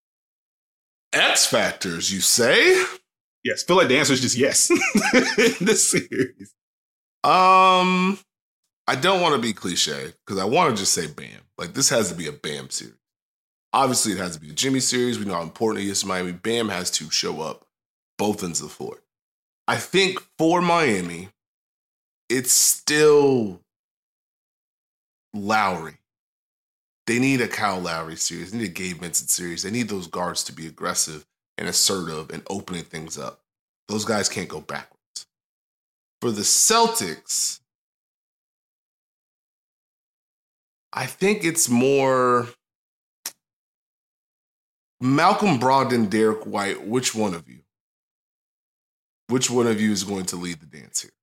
S2: X factors, you say?
S1: Yes. I feel like the answer is just yes in this series.
S2: I don't want to be cliche because I want to just say Bam. Like, this has to be a Bam series. Obviously, it has to be a Jimmy series. We know how important it is to Miami. Bam has to show up both ends of the floor. I think for Miami, it's still Lowry. They need a Kyle Lowry series. They need a Gabe Vincent series. They need those guards to be aggressive and assertive and opening things up. Those guys can't go backwards. For the Celtics, I think it's more Malcolm Brogdon, Derek White. Which one of you? Which one of you is going to lead the dance here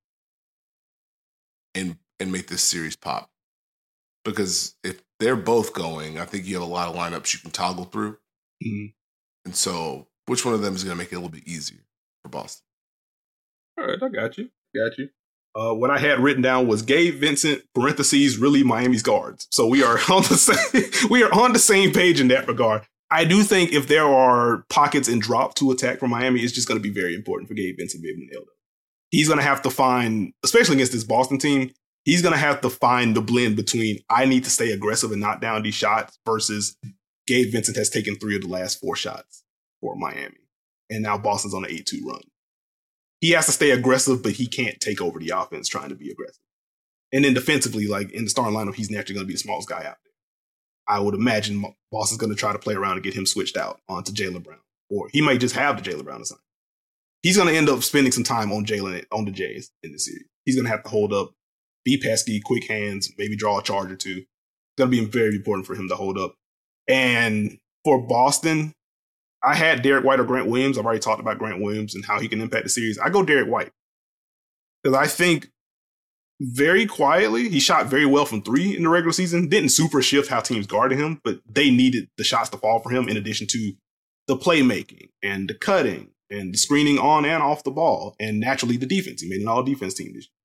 S2: and make this series pop? Because if they're both going, I think you have a lot of lineups you can toggle through.
S1: Mm-hmm.
S2: And so which one of them is going to make it a little bit easier for Boston?
S1: All right, I got you. What I had written down was Gabe Vincent, parentheses, really Miami's guards. So we are on the same page in that regard. I do think if there are pockets and drop to attack from Miami, it's just going to be very important for Gabe Vincent to be able to nail them. he's going to have to find, especially against this Boston team, he's going to have to find the blend between I need to stay aggressive and knock down these shots versus Gabe Vincent has taken 3 of the last 4 shots for Miami. And now Boston's on an 8-2 run. He has to stay aggressive, but he can't take over the offense trying to be aggressive. And then defensively, like in the starting lineup, he's naturally going to be the smallest guy out there. I would imagine Boston's going to try to play around and get him switched out onto Jaylen Brown. Or he might just have the Jaylen Brown assignment. He's going to end up spending some time on the Jays in the series. He's going to have to hold up, be pesky, quick hands, maybe draw a charge or two. It's going to be very important for him to hold up. And for Boston, I had Derek White or Grant Williams. I've already talked about Grant Williams and how he can impact the series. I go Derek White. Because I think very quietly, he shot very well from 3 in the regular season. Didn't super shift how teams guarded him, but they needed the shots to fall for him in addition to the playmaking and the cutting and the screening on and off the ball. And naturally, the defense. He made an all-defense team this year.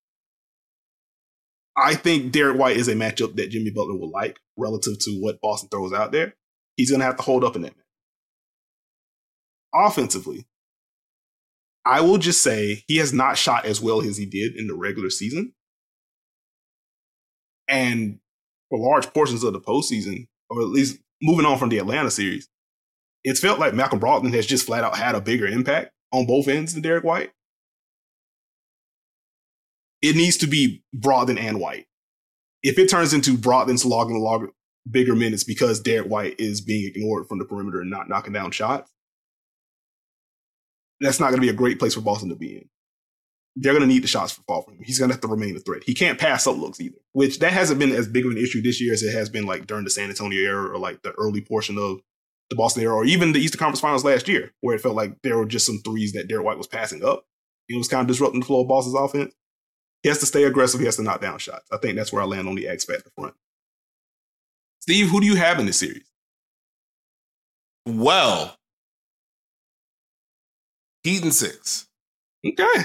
S1: I think Derek White is a matchup that Jimmy Butler will like relative to what Boston throws out there. He's going to have to hold up in that match. Offensively, I will just say he has not shot as well as he did in the regular season. And for large portions of the postseason, or at least moving on from the Atlanta series, it's felt like Malcolm Brogdon has just flat out had a bigger impact on both ends than Derek White. It needs to be Brogdon and White. If it turns into Brogdon's logging bigger minutes because Derek White is being ignored from the perimeter and not knocking down shots, that's not going to be a great place for Boston to be in. They're going to need the shots to fall from him. He's going to have to remain a threat. He can't pass up looks either, which that hasn't been as big of an issue this year as it has been like during the San Antonio era or like the early portion of the Boston era or even the Eastern Conference Finals last year, where it felt like there were just some threes that Derek White was passing up. It was kind of disrupting the flow of Boston's offense. He has to stay aggressive. He has to knock down shots. I think that's where I land on the X factor front. Steve, who do you have in this series?
S2: Well, Heat in 6.
S1: Okay.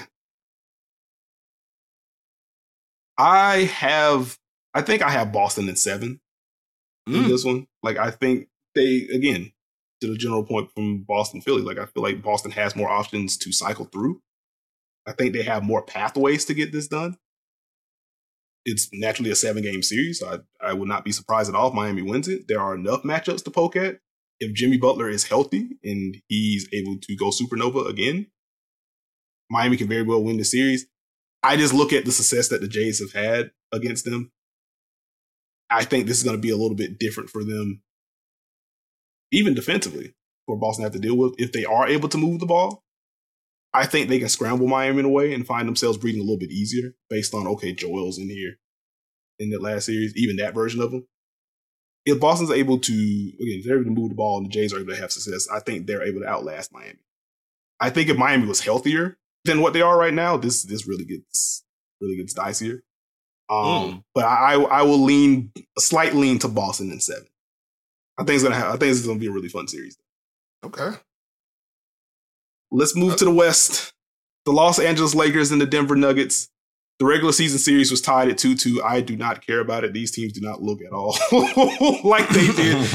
S1: I think I have Boston in 7 in this one. Like, I think they, again, to the general point from Boston, Philly, like, I feel like Boston has more options to cycle through. I think they have more pathways to get this done. It's naturally a 7-game series, so I would not be surprised at all if Miami wins it. There are enough matchups to poke at. If Jimmy Butler is healthy and he's able to go supernova again, Miami can very well win the series. I just look at the success that the Jays have had against them. I think this is going to be a little bit different for them, even defensively, for Boston to have to deal with. If they are able to move the ball, I think they can scramble Miami in a way and find themselves breathing a little bit easier based on, okay, Joel's in here in that last series, even that version of them. If Boston's able to, again, if they're able to move the ball and the Jays are able to have success, I think they're able to outlast Miami. I think if Miami was healthier than what they are right now, this really gets dicier. But I will lean a slight lean to Boston in 7. I think it's gonna be a really fun series.
S2: Okay.
S1: Let's move to the West. The Los Angeles Lakers and the Denver Nuggets. The regular season series was tied at 2-2. I do not care about it. These teams do not look at all like they did.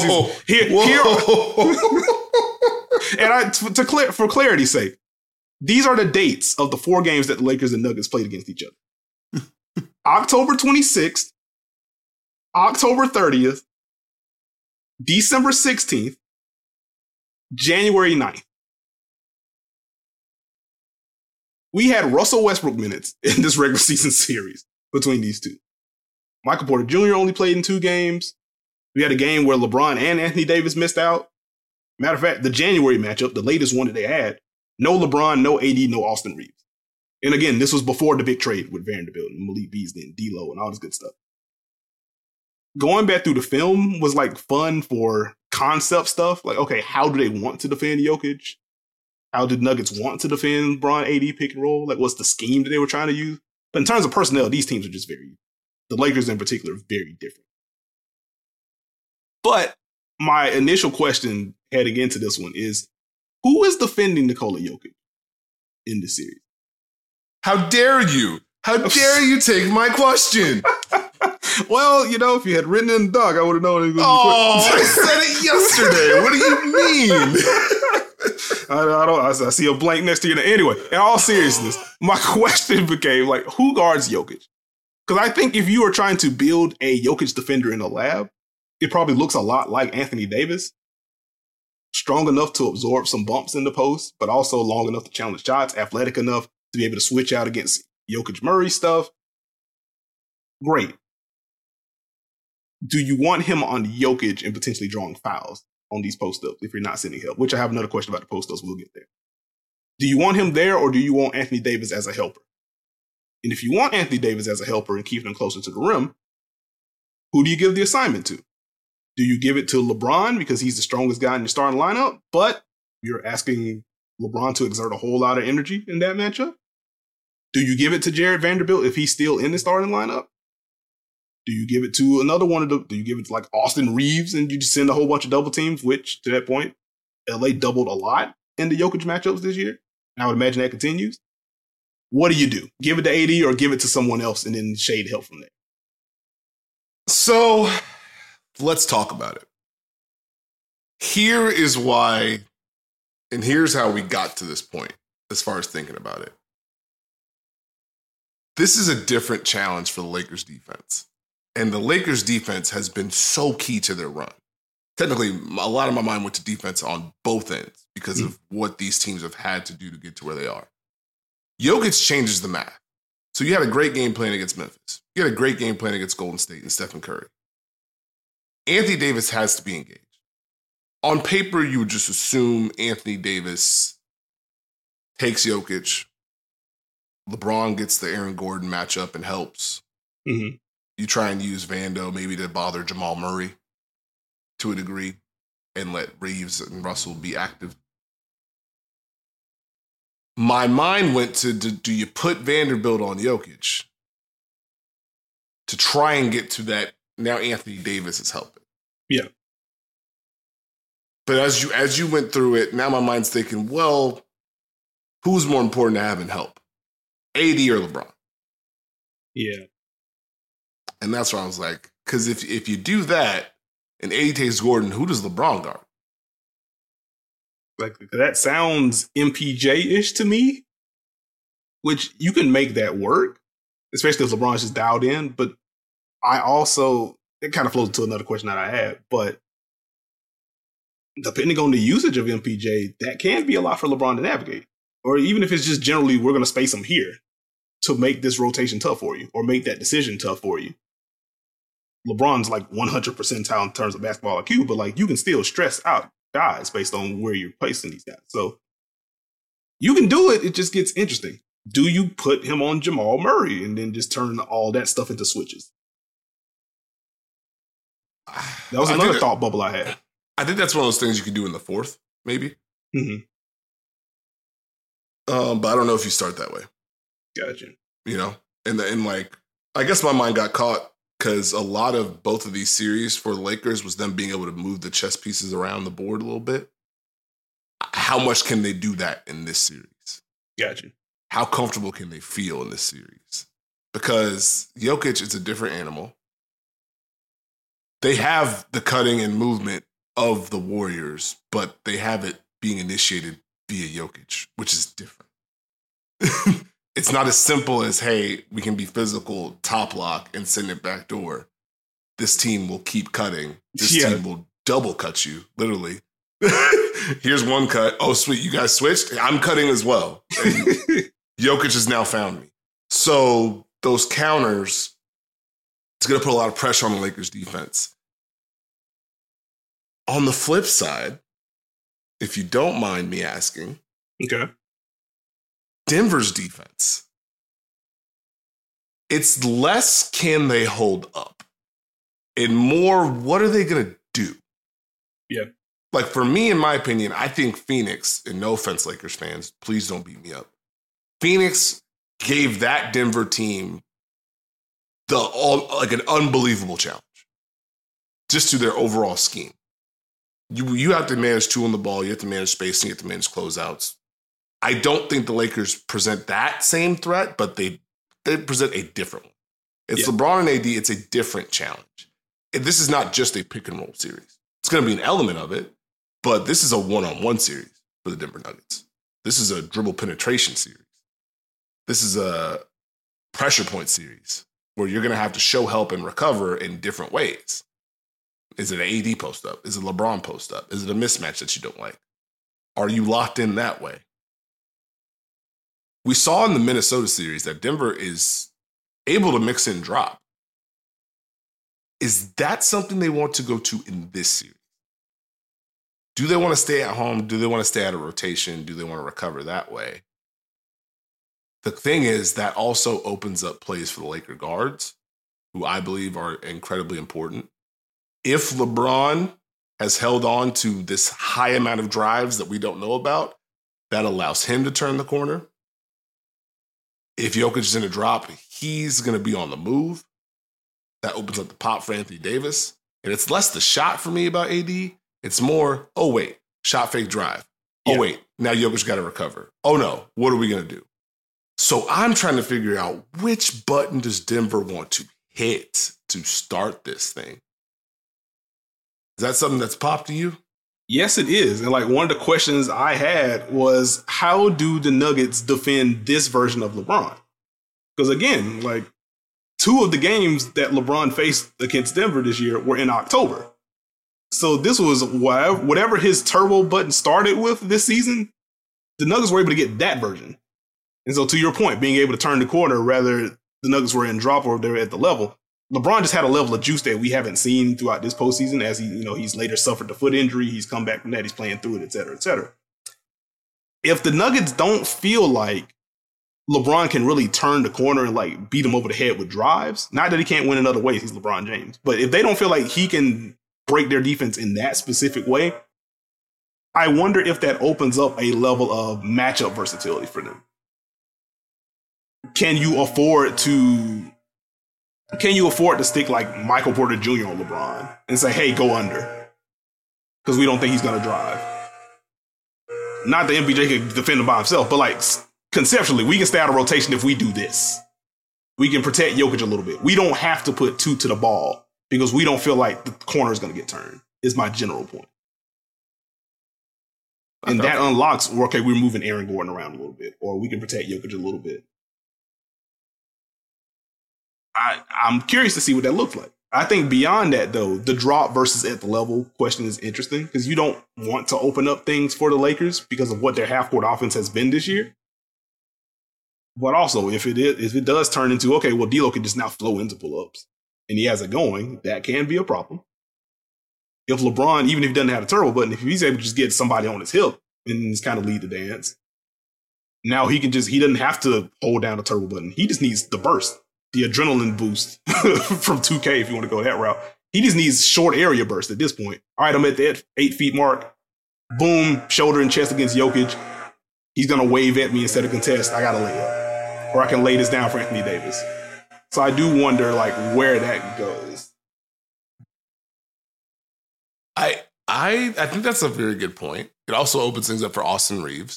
S1: And for clarity's sake, these are the dates of the 4 games that the Lakers and Nuggets played against each other. October 26th, October 30th, December 16th, January 9th. We had Russell Westbrook minutes in this regular season series between these two. Michael Porter Jr. only played in 2 games. We had a game where LeBron and Anthony Davis missed out. Matter of fact, the January matchup, the latest one that they had, no LeBron, no AD, no Austin Reeves. And again, this was before the big trade with Vanderbilt and Malik Beasley and D'Lo and all this good stuff. Going back through the film was like fun for concept stuff. Like, okay, how do they want to defend Jokic? How did Nuggets want to defend LeBron AD pick and roll? Like, what's the scheme that they were trying to use? But in terms of personnel, these teams are just the Lakers in particular, are very different. But my initial question heading into this one is, who is defending Nikola Jokic in this series?
S2: How dare you? How dare you take my question?
S1: Well, if you had written in the dog, I would have known it was
S2: I said it yesterday. What do you mean?
S1: I see a blank next to you. Anyway, in all seriousness, my question became like, who guards Jokic? Because I think if you are trying to build a Jokic defender in a lab, it probably looks a lot like Anthony Davis. Strong enough to absorb some bumps in the post, but also long enough to challenge shots, athletic enough to be able to switch out against Jokic Murray stuff. Great. Do you want him on Jokic and potentially drawing fouls on these post-ups if you're not sending help? Which I have another question about the post-ups. We'll get there. Do you want him there or do you want Anthony Davis as a helper? And if you want Anthony Davis as a helper and keeping him closer to the rim, who do you give the assignment to? Do you give it to LeBron because he's the strongest guy in your starting lineup, but you're asking LeBron to exert a whole lot of energy in that matchup? Do you give it to Jared Vanderbilt if he's still in the starting lineup? Do you give it to another one of the, do you give it to like Austin Reeves and you just send a whole bunch of double teams, which to that point, LA doubled a lot in the Jokic matchups this year. And I would imagine that continues. What do you do? Give it to AD or give it to someone else and then shade help from there?
S2: So let's talk about it. Here is why, and here's how we got to this point as far as thinking about it. This is a different challenge for the Lakers defense. And the Lakers defense has been so key to their run. Technically, a lot of my mind went to defense on both ends because of what these teams have had to do to get to where they are. Jokic changes the math. So you had a great game plan against Memphis. You had a great game plan against Golden State and Stephen Curry. Anthony Davis has to be engaged. On paper, you would just assume Anthony Davis takes Jokic. LeBron gets the Aaron Gordon matchup and helps.
S1: Mm-hmm.
S2: You try and use Vando maybe to bother Jamal Murray to a degree and let Reeves and Russell be active. My mind went to, do you put Vanderbilt on Jokic to try and get to that? Now Anthony Davis is helping.
S1: Yeah.
S2: But as you went through it, now my mind's thinking, well, who's more important to having help? AD or LeBron?
S1: Yeah.
S2: And that's where I was like, because if you do that and AD takes Gordon, who does LeBron guard?
S1: Like, that sounds MPJ-ish to me, which you can make that work, especially if LeBron's just dialed in. But I also, it kind of flows into another question that I had, but depending on the usage of MPJ, that can be a lot for LeBron to navigate. Or even if it's just generally, we're going to space him here to make this rotation tough for you or make that decision tough for you. LeBron's like 100 percentile in terms of basketball IQ, but like you can still stress out guys based on where you're placing these guys. So you can do it. It just gets interesting. Do you put him on Jamal Murray and then just turn all that stuff into switches? That was another thought bubble I had.
S2: I think that's one of those things you could do in the fourth, maybe.
S1: Mm-hmm.
S2: But I don't know if you start that way.
S1: Gotcha.
S2: You know, and like, I guess my mind got caught because a lot of both of these series for the Lakers was them being able to move the chess pieces around the board a little bit. How much can they do that in this series?
S1: Gotcha.
S2: How comfortable can they feel in this series? Because Jokic is a different animal. They have the cutting and movement of the Warriors, but they have it being initiated via Jokic, which is different. It's not as simple as, hey, we can be physical, top lock, and send it back door. This team will keep cutting. This team will double cut you, literally. Here's one cut. Oh, sweet, you guys switched? I'm cutting as well. Jokic has now found me. So those counters, it's going to put a lot of pressure on the Lakers defense. On the flip side, if you don't mind me asking,
S1: okay,
S2: Denver's defense, it's less can they hold up and more what are they going to do?
S1: Yeah.
S2: Like for me, in my opinion, I think Phoenix, and no offense, Lakers fans, please don't beat me up. Phoenix gave that Denver team an unbelievable challenge just to their overall scheme. You have to manage two on the ball. You have to manage spacing. You have to manage closeouts. I don't think the Lakers present that same threat, but they present a different one. It's LeBron and AD. It's a different challenge. And this is not just a pick and roll series. It's going to be an element of it, but this is a one-on-one series. for the Denver Nuggets. This is a dribble penetration series. This is a pressure point series where you're going to have to show help and recover in different ways. Is it an AD post up? Is it LeBron post up? Is it a mismatch that you don't like? Are you locked in that way? We saw in the Minnesota series that Denver is able to mix and drop. Is that something they want to go to in this series? Do they want to stay at home? Do they want to stay out of rotation? Do they want to recover that way? The thing is that also opens up plays for the Laker guards, who I believe are incredibly important. If LeBron has held on to this high amount of drives that we don't know about, that allows him to turn the corner. If Jokic is in a drop, he's going to be on the move. That opens up the pop for Anthony Davis. And it's less the shot for me about AD. It's more, oh, wait, shot fake drive. Oh, wait, now Jokic got to recover. Oh, no, what are we going to do? So I'm trying to figure out which button does Denver want to hit to start this thing? Is that something that's popped to you?
S1: Yes, it is. And like one of the questions I had was, how do the Nuggets defend this version of LeBron? Because again, like 2 of the games that LeBron faced against Denver this year were in October. So this was whatever his turbo button started with this season, the Nuggets were able to get that version. And so to your point, being able to turn the corner, rather the Nuggets were in drop or they're at the level, LeBron just had a level of juice that we haven't seen throughout this postseason as he's later suffered the foot injury. He's come back from that. He's playing through it, et cetera, et cetera. If the Nuggets don't feel like LeBron can really turn the corner and like beat him over the head with drives, not that he can't win in other ways, he's LeBron James, but if they don't feel like he can break their defense in that specific way, I wonder if that opens up a level of matchup versatility for them. Can you afford to stick like Michael Porter Jr. on LeBron and say, hey, go under? Because we don't think he's going to drive. Not that MPJ can defend him by himself, but like conceptually, we can stay out of rotation if we do this. We can protect Jokic a little bit. We don't have to put 2 to the ball because we don't feel like the corner is going to get turned, is my general point. And that unlocks, okay, we're moving Aaron Gordon around a little bit, or we can protect Jokic a little bit. I'm curious to see what that looks like. I think beyond that, though, the drop versus at the level question is interesting because you don't want to open up things for the Lakers because of what their half-court offense has been this year. But also, if it does turn into, okay, well, D'Lo can just now flow into pull-ups and he has it going, that can be a problem. If LeBron, even if he doesn't have a turbo button, if he's able to just get somebody on his hip and just kind of lead the dance, now he doesn't have to hold down the turbo button. He just needs the burst. The adrenaline boost from 2K, if you want to go that route. He just needs short area burst at this point. All right, I'm at the 8 feet mark. Boom, shoulder and chest against Jokic. He's going to wave at me instead of contest. I got to lay up. Or I can lay this down for Anthony Davis. So I do wonder like where that goes.
S2: I think that's a very good point. It also opens things up for Austin Reeves.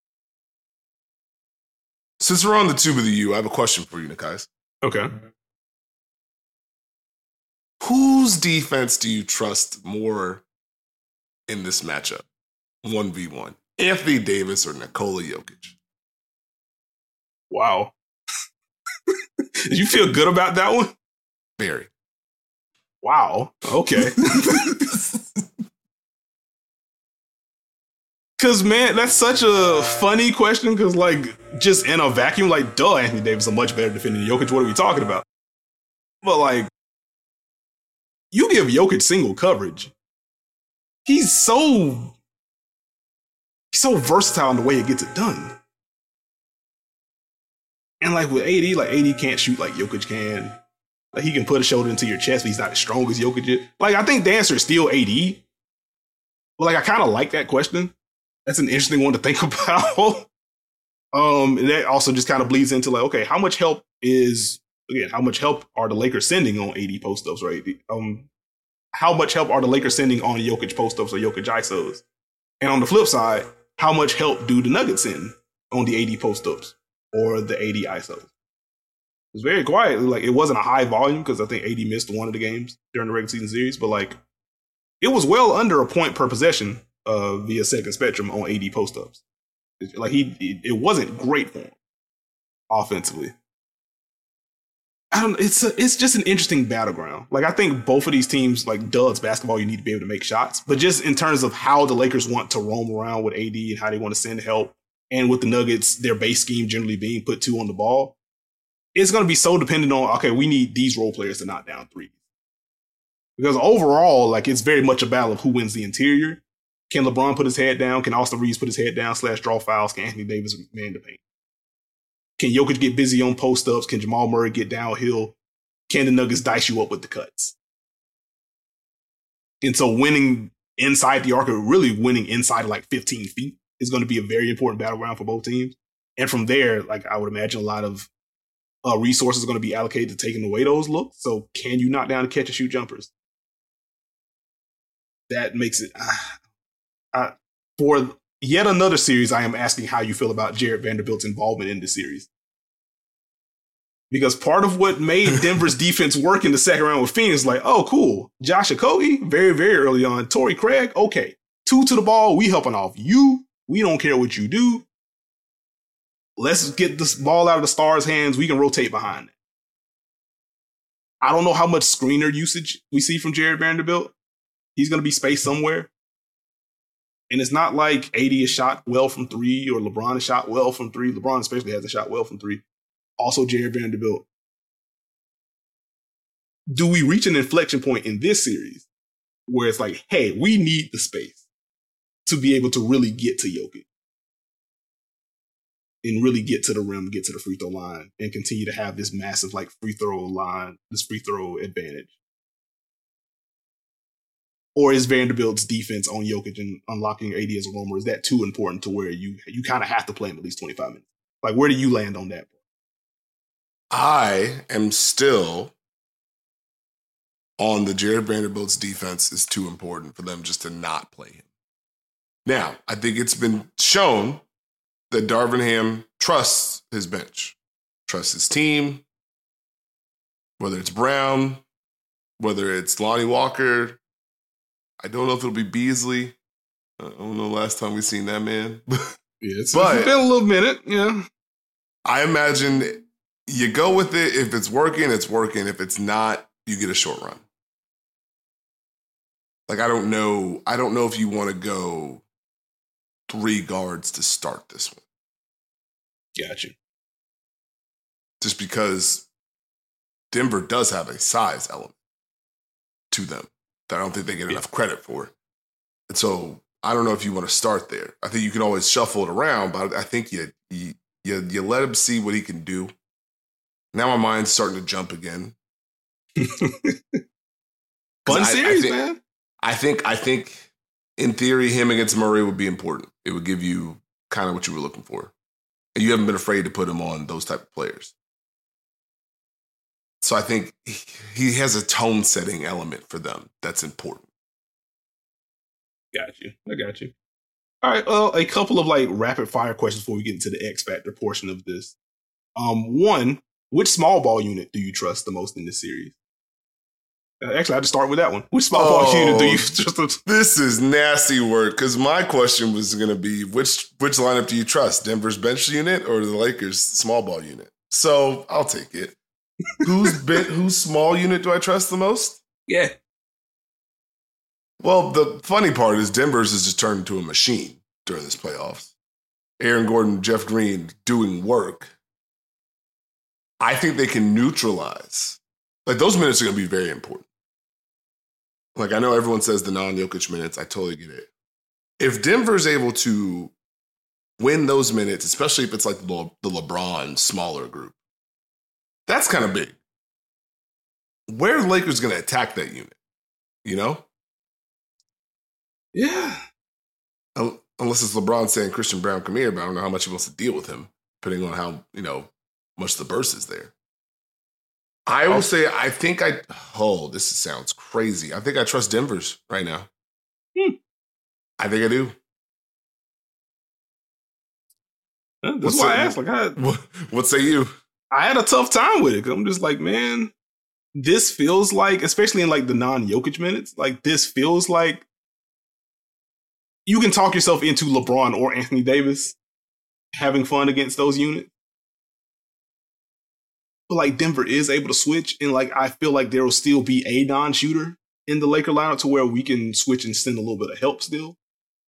S2: Since we're on the tube of the U, I have a question for you, Nekias.
S1: Okay.
S2: Whose defense do you trust more in this matchup? 1v1. Anthony Davis or Nikola Jokic?
S1: Wow. Did you feel good about that one?
S2: Very.
S1: Wow. Okay. Because, man, that's such a funny question because, like, just in a vacuum, like, duh, Anthony Davis is a much better defender than Jokic. What are we talking about? But, like, you give Jokic single coverage. He's so versatile in the way he gets it done. And, like, with AD, like, AD can't shoot like Jokic can. Like, he can put a shoulder into your chest, but he's not as strong as Jokic is. Like, I think the answer is still AD. But, like, I kind of like that question. That's an interesting one to think about. And that also just kind of bleeds into like, okay, how much help are the Lakers sending on AD post-ups, right? How much help are the Lakers sending on Jokic post-ups or Jokic ISOs? And on the flip side, how much help do the Nuggets send on the AD post-ups or the AD ISOs? It was very quiet. Like, it wasn't a high volume because I think AD missed one of the games during the regular season series, but like, it was well under a point per possession via second spectrum on AD post ups. Like it wasn't great for him offensively. I don't. It's just an interesting battleground. Like I think both of these teams, like duds basketball, you need to be able to make shots. But just in terms of how the Lakers want to roam around with AD and how they want to send help, and with the Nuggets, their base scheme generally being put 2 on the ball, it's going to be so dependent on, okay, we need these role players to knock down threes. Because overall, like it's very much a battle of who wins the interior. Can LeBron put his head down? Can Austin Reeves put his head down / draw fouls? Can Anthony Davis man the paint? Can Jokic get busy on post-ups? Can Jamal Murray get downhill? Can the Nuggets dice you up with the cuts? And so winning inside the arc, or really winning inside of like 15 feet, is going to be a very important battleground for both teams. And from there, like I would imagine a lot of resources are going to be allocated to taking away those looks. So can you knock down the catch and shoot jumpers? That makes it... for yet another series, I am asking how you feel about Jared Vanderbilt's involvement in this series. Because part of what made Denver's defense work in the second round with Phoenix is like, oh, cool. Josh Okogie, very, very early on. Torrey Craig, okay. 2 to the ball. We helping off you. We don't care what you do. Let's get this ball out of the Stars' hands. We can rotate behind it. I don't know how much screener usage we see from Jared Vanderbilt. He's going to be spaced somewhere. And it's not like AD is shot well from 3 or LeBron is shot well from 3. LeBron especially has a shot well from 3. Also, Jared Vanderbilt. Do we reach an inflection point in this series where it's like, hey, we need the space to be able to really get to Jokic and really get to the rim, get to the free throw line, and continue to have this massive like free throw line, this free throw advantage? Or is Vanderbilt's defense on Jokic and unlocking AD as a roamer, is that too important to where you kind of have to play him at least 25 minutes? Like, where do you land on that?
S2: I am still on the Jared Vanderbilt's defense is too important for them just to not play him. Now, I think it's been shown that Darvin Ham trusts his bench, trusts his team, whether it's Brown, whether it's Lonnie Walker. I don't know if it'll be Beasley. I don't know the last time we've seen that man.
S1: It's been a little minute, yeah.
S2: I imagine you go with it. If it's working, it's working. If it's not, you get a short run. Like, I don't know if you want to go 3 guards to start this one.
S1: Gotcha.
S2: Just because Denver does have a size element to them that I don't think they get enough credit for. And so I don't know if you want to start there. I think you can always shuffle it around, but I think you let him see what he can do. Now my mind's starting to jump again.
S1: Fun series, man.
S2: I think in theory, him against Murray would be important. It would give you kind of what you were looking for. And you haven't been afraid to put him on those type of players. So I think he has a tone-setting element for them that's important.
S1: Got you. I got you. All right. Well, a couple of like rapid-fire questions before we get into the X Factor portion of this. One, which small ball unit do you trust the most in this series? Actually, I had to start with that one. Which small ball unit do you trust?
S2: This is nasty work because my question was going to be, which lineup do you trust? Denver's bench unit or the Lakers' small ball unit? So I'll take it. Whose small unit do I trust the most?
S1: Yeah.
S2: Well, the funny part is Denver's has just turned into a machine during this playoffs. Aaron Gordon, Jeff Green doing work. I think they can neutralize. Like, those minutes are going to be very important. Like, I know everyone says the non-Jokic minutes. I totally get it. If Denver's able to win those minutes, especially if it's like the LeBron smaller group, that's kind of big. Where are the Lakers going to attack that unit? You know?
S1: Yeah.
S2: Unless it's LeBron saying, Christian Brown, come here, but I don't know how much he wants to deal with him, depending on how, much the burst is there. I will say, this sounds crazy. I think I trust Denver's right now. I think I do.
S1: That's why I asked.
S2: What say you?
S1: I had a tough time with it. I'm just like, man, this feels like, especially in like the non-Jokic minutes, like this feels like you can talk yourself into LeBron or Anthony Davis having fun against those units. But like Denver is able to switch, and like I feel like there will still be a non-shooter in the Laker lineup to where we can switch and send a little bit of help still.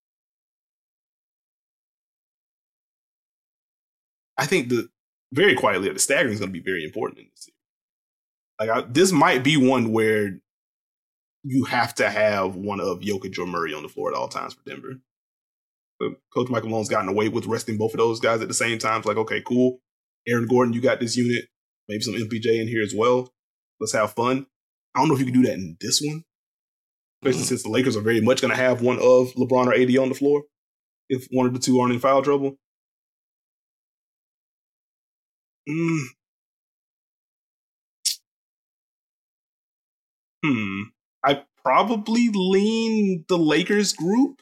S1: I think very quietly the staggering is going to be very important in this series. Like this might be one where you have to have one of Jokic or Murray on the floor at all times for Denver. But Coach Michael Malone's gotten away with resting both of those guys at the same time. It's like, okay, cool. Aaron Gordon, you got this unit. Maybe some MPJ in here as well. Let's have fun. I don't know if you can do that in this one, especially since the Lakers are very much going to have one of LeBron or AD on the floor if one of the two aren't in foul trouble. I probably lean the Lakers group.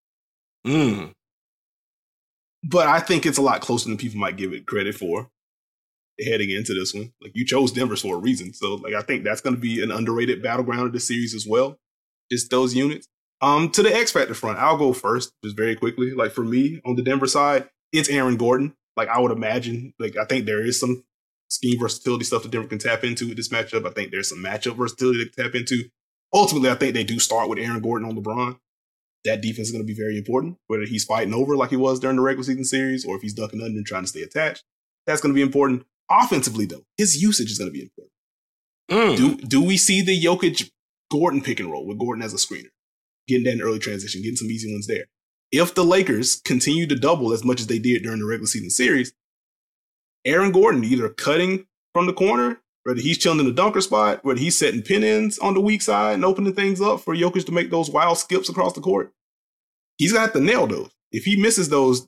S1: But I think it's a lot closer than people might give it credit for heading into this one. Like you chose Denver for a reason. So like I think that's going to be an underrated battleground of the series as well. Just those units. To the X Factor front, I'll go first just very quickly. Like for me on the Denver side, it's Aaron Gordon. Like I would imagine, like I think there is some scheme versatility stuff that Denver can tap into with this matchup. I think there's some matchup versatility they can tap into. Ultimately, I think they do start with Aaron Gordon on LeBron. That defense is going to be very important, whether he's fighting over like he was during the regular season series or if he's ducking under and trying to stay attached. That's going to be important. Offensively, though, his usage is going to be important. Do we see the Jokic-Gordon pick and roll with Gordon as a screener? Getting that in early transition, getting some easy ones there. If the Lakers continue to double as much as they did during the regular season series, Aaron Gordon either cutting from the corner, whether he's chilling in the dunker spot, whether he's setting pin-ins on the weak side and opening things up for Jokic to make those wild skips across the court, he's going to have to nail those. If he misses those,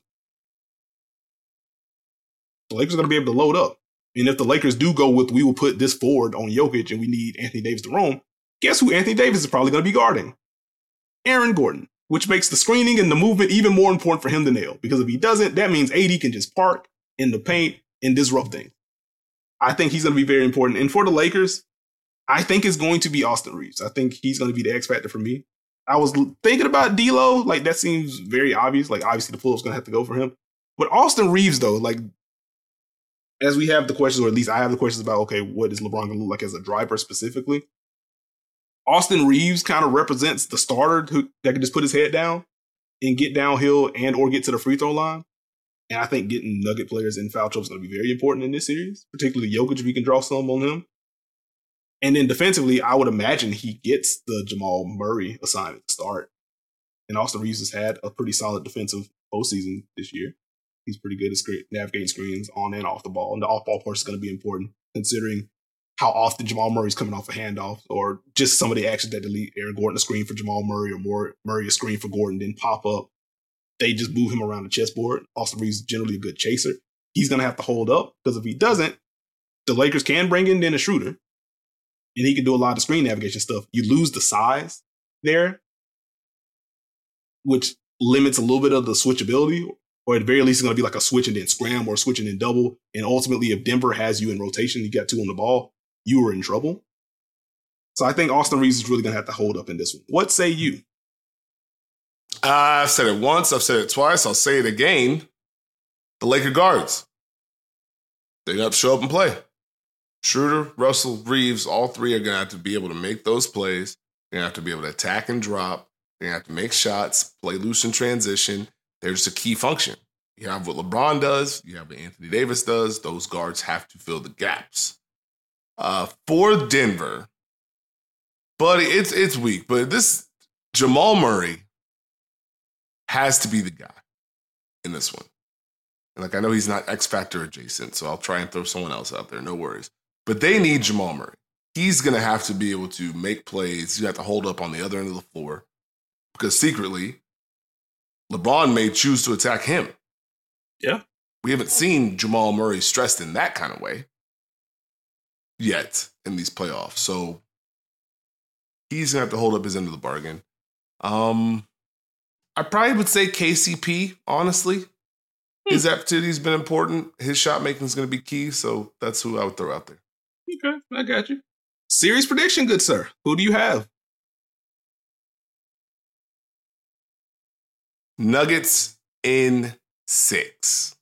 S1: the Lakers are going to be able to load up. And if the Lakers do go with, we will put this forward on Jokic and we need Anthony Davis to roam, guess who Anthony Davis is probably going to be guarding? Aaron Gordon, which makes the screening and the movement even more important for him to nail. Because if he doesn't, that means AD can just park in the paint and disrupt things. I think he's going to be very important. And for the Lakers, I think it's going to be Austin Reeves. I think he's going to be the X factor for me. I was thinking about D'Lo. Like, that seems very obvious. Like, obviously, the pull-up's going to have to go for him. But Austin Reeves, though, like, as we have the questions, or at least I have the questions about, okay, what is LeBron going to look like as a driver specifically? Austin Reeves kind of represents the starter that can just put his head down and get downhill and or get to the free throw line. And I think getting Nugget players in foul trouble is going to be very important in this series, particularly Jokic if we can draw some on him. And then defensively, I would imagine he gets the Jamal Murray assignment to start. And Austin Reeves has had a pretty solid defensive postseason this year. He's pretty good at navigating screens on and off the ball. And the off-ball portion is going to be important, considering how often Jamal Murray's coming off a handoff or just some of the actions that delete Aaron Gordon a screen for Jamal Murray or Murray a screen for Gordon, then pop up. They just move him around the chessboard. Austin Reeves is generally a good chaser. He's going to have to hold up because if he doesn't, the Lakers can bring in Dennis Schroeder and he can do a lot of screen navigation stuff. You lose the size there, which limits a little bit of the switchability, or at the very least, it's going to be like a switch and then scram or switch and then double. And ultimately, if Denver has you in rotation, you got two on the ball, you are in trouble. So I think Austin Reeves is really going to have to hold up in this one. What say you?
S2: I've said it once. I've said it twice. I'll say it again. The Laker guards. They got to show up and play. Schroeder, Russell, Reeves, all three are going to have to be able to make those plays. They're going to have to be able to attack and drop. They're going to have to make shots, play loose in transition. There's a key function. You have what LeBron does. You have what Anthony Davis does. Those guards have to fill the gaps. For Denver, buddy, it's weak. But this Jamal Murray has to be the guy in this one. And like, I know he's not X Factor adjacent, so I'll try and throw someone else out there. No worries. But they need Jamal Murray. He's going to have to be able to make plays. You have to hold up on the other end of the floor because secretly, LeBron may choose to attack him.
S1: Yeah.
S2: We haven't seen Jamal Murray stressed in that kind of way yet in these playoffs. So he's going to have to hold up his end of the bargain. I probably would say KCP, honestly. His aptitude has been important. His shot making is going to be key. So that's who I would throw out there.
S1: Okay, I got you. Series prediction, good sir. Who do you have?
S2: Nuggets in 6.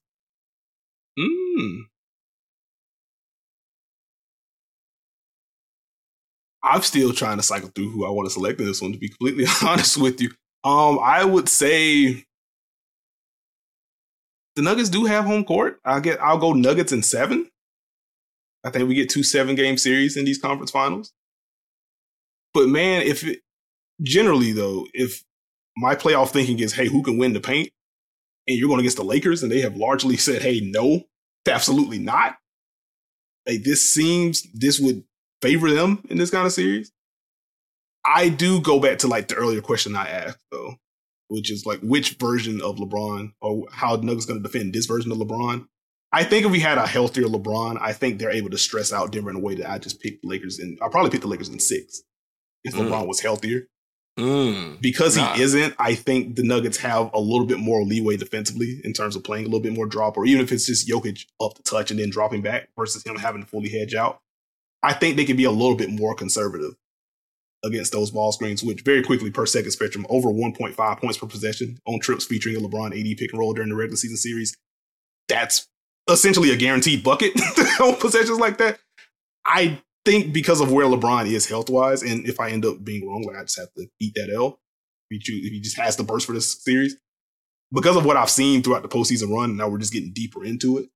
S1: I'm still trying to cycle through who I want to select in this one, to be completely honest with you. I would say the Nuggets do have home court. I'll go Nuggets in 7. I think we get 2 7-game series in these conference finals. But man, generally though, if my playoff thinking is, hey, who can win the paint? And you're going against the Lakers and they have largely said, hey, no, absolutely not. Like, this would favor them in this kind of series. I do go back to like the earlier question I asked though, which is like which version of LeBron or how the Nuggets going to defend this version of LeBron. I think if we had a healthier LeBron, I think they're able to stress out Denver in a way that I just picked the Lakers in. I'll probably pick the Lakers in 6 if LeBron was healthier. Because he isn't, I think the Nuggets have a little bit more leeway defensively in terms of playing a little bit more drop, or even if it's just Jokic up the touch and then dropping back versus him having to fully hedge out. I think they can be a little bit more conservative against those ball screens, which very quickly per second spectrum, over 1.5 points per possession on trips featuring a LeBron AD pick and roll during the regular season series. That's essentially a guaranteed bucket on possessions like that. I think because of where LeBron is health-wise, and if I end up being wrong, like I just have to eat that L if he just has the burst for this series. Because of what I've seen throughout the postseason run, and now we're just getting deeper into it,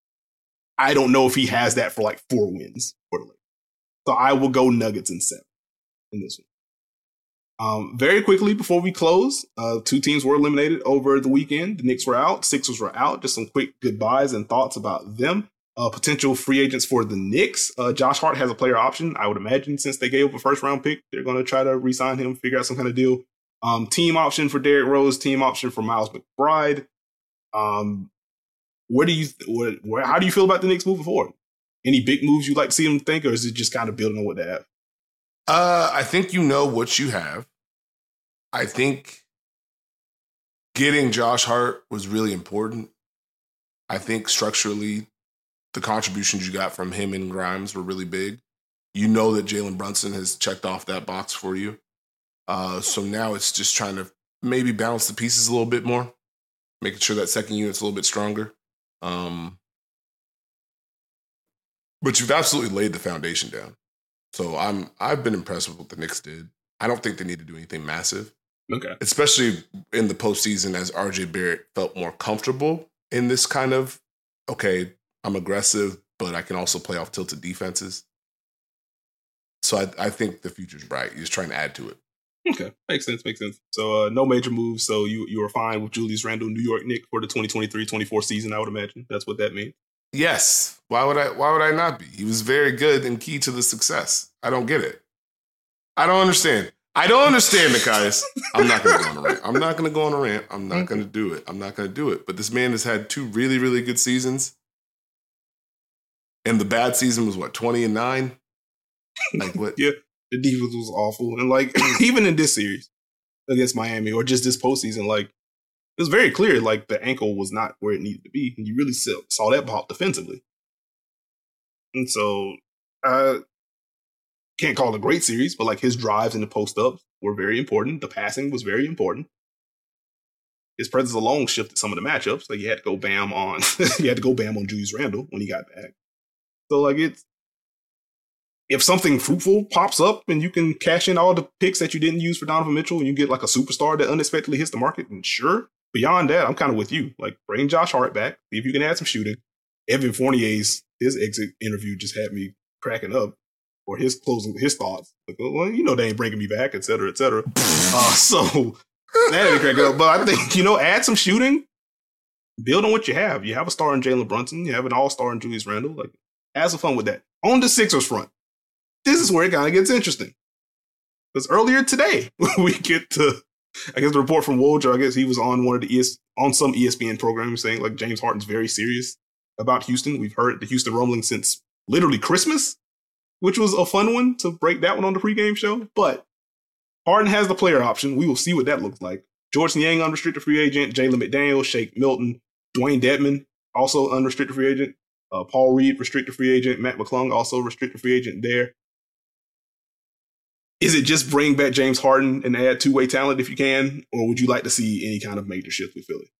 S1: I don't know if he has that for like 4 wins for the Lakers. So I will go Nuggets in 7 in this one. Very quickly before we close, 2 teams were eliminated over the weekend. The Knicks were out, Sixers were out. Just some quick goodbyes and thoughts about them. Potential free agents for the Knicks. Josh Hart has a player option. I would imagine since they gave up a first-round pick, they're going to try to re-sign him, figure out some kind of deal. Team option for Derrick Rose, team option for Miles McBride. How do you feel about the Knicks moving forward? Any big moves you'd like to see them think, or is it just kind of building on what they have?
S2: I think you know what you have. I think getting Josh Hart was really important. I think structurally, the contributions you got from him and Grimes were really big. You know that Jalen Brunson has checked off that box for you. So now it's just trying to maybe balance the pieces a little bit more, making sure that second unit's a little bit stronger. But you've absolutely laid the foundation down. So I've been impressed with what the Knicks did. I don't think they need to do anything massive.
S1: Okay.
S2: Especially in the postseason as RJ Barrett felt more comfortable in this kind of, okay, I'm aggressive, but I can also play off tilted defenses. So I think the future's bright. You're just trying to add to it.
S1: Okay. Makes sense. So no major moves. So you were fine with Julius Randle, New York Knicks for the 2023-24 season, I would imagine. That's what that means.
S2: Yes. Why would I not be? He was very good and key to the success. I don't get it. I don't understand. Nikias. I'm not going to go on a rant. I'm not going to go on a rant. I'm not going to do it. But this man has had 2 really, really good seasons. And the bad season was 20-9? Like what?
S1: Yeah. The defense was awful. And like, even in this series against Miami or just this postseason, like, it was very clear, like, the ankle was not where it needed to be. And you really saw that pop defensively. And so, can't call it a great series, but like his drives in the post-ups were very important. The passing was very important. His presence alone shifted some of the matchups. Like, you had to go bam on Julius Randle when he got back. So like, if something fruitful pops up and you can cash in all the picks that you didn't use for Donovan Mitchell and you get like a superstar that unexpectedly hits the market, and sure. Beyond that, I'm kind of with you. Like, bring Josh Hart back. See if you can add some shooting. Evan Fournier's his exit interview just had me cracking up, or his thoughts. Like, well, you know, they ain't bringing me back, et cetera, et cetera. So that had me cracking up. But I think, add some shooting. Build on what you have. You have a star in Jalen Brunson. You have an all-star in Julius Randle. Like, have some fun with that. On the Sixers front, this is where it kind of gets interesting. Because earlier today, we get to, I guess, the report from Woj. I guess he was on on some ESPN program saying like James Harden's very serious about Houston. We've heard the Houston rumbling since literally Christmas, which was a fun one to break that one on the pregame show. But Harden has the player option. We will see what that looks like. George Niang, unrestricted free agent. Jalen McDaniels, Shake Milton, Dwayne Dedman, also unrestricted free agent. Paul Reed, restricted free agent. Matt McClung, also restricted free agent there. Is it just bring back James Harden and add two-way talent if you can, or would you like to see any kind of major shift with Philly?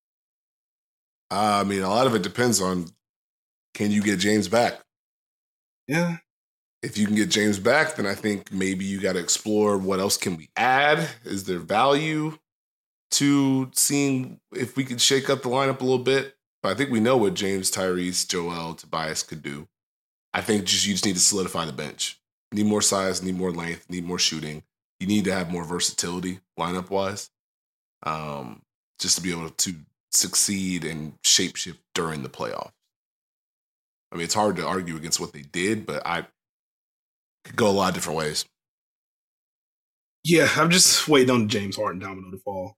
S2: I mean, a lot of it depends on, can you get James back?
S1: Yeah.
S2: If you can get James back, then I think maybe you got to explore what else can we add. Is there value to seeing if we could shake up the lineup a little bit? But I think we know what James, Tyrese, Joel, Tobias could do. I think you just need to solidify the bench. Need more size, need more length, need more shooting. You need to have more versatility lineup-wise, just to be able to succeed and shapeshift during the playoffs. I mean, it's hard to argue against what they did, but I could go a lot of different ways.
S1: Yeah, I'm just waiting on the James Harden domino to fall.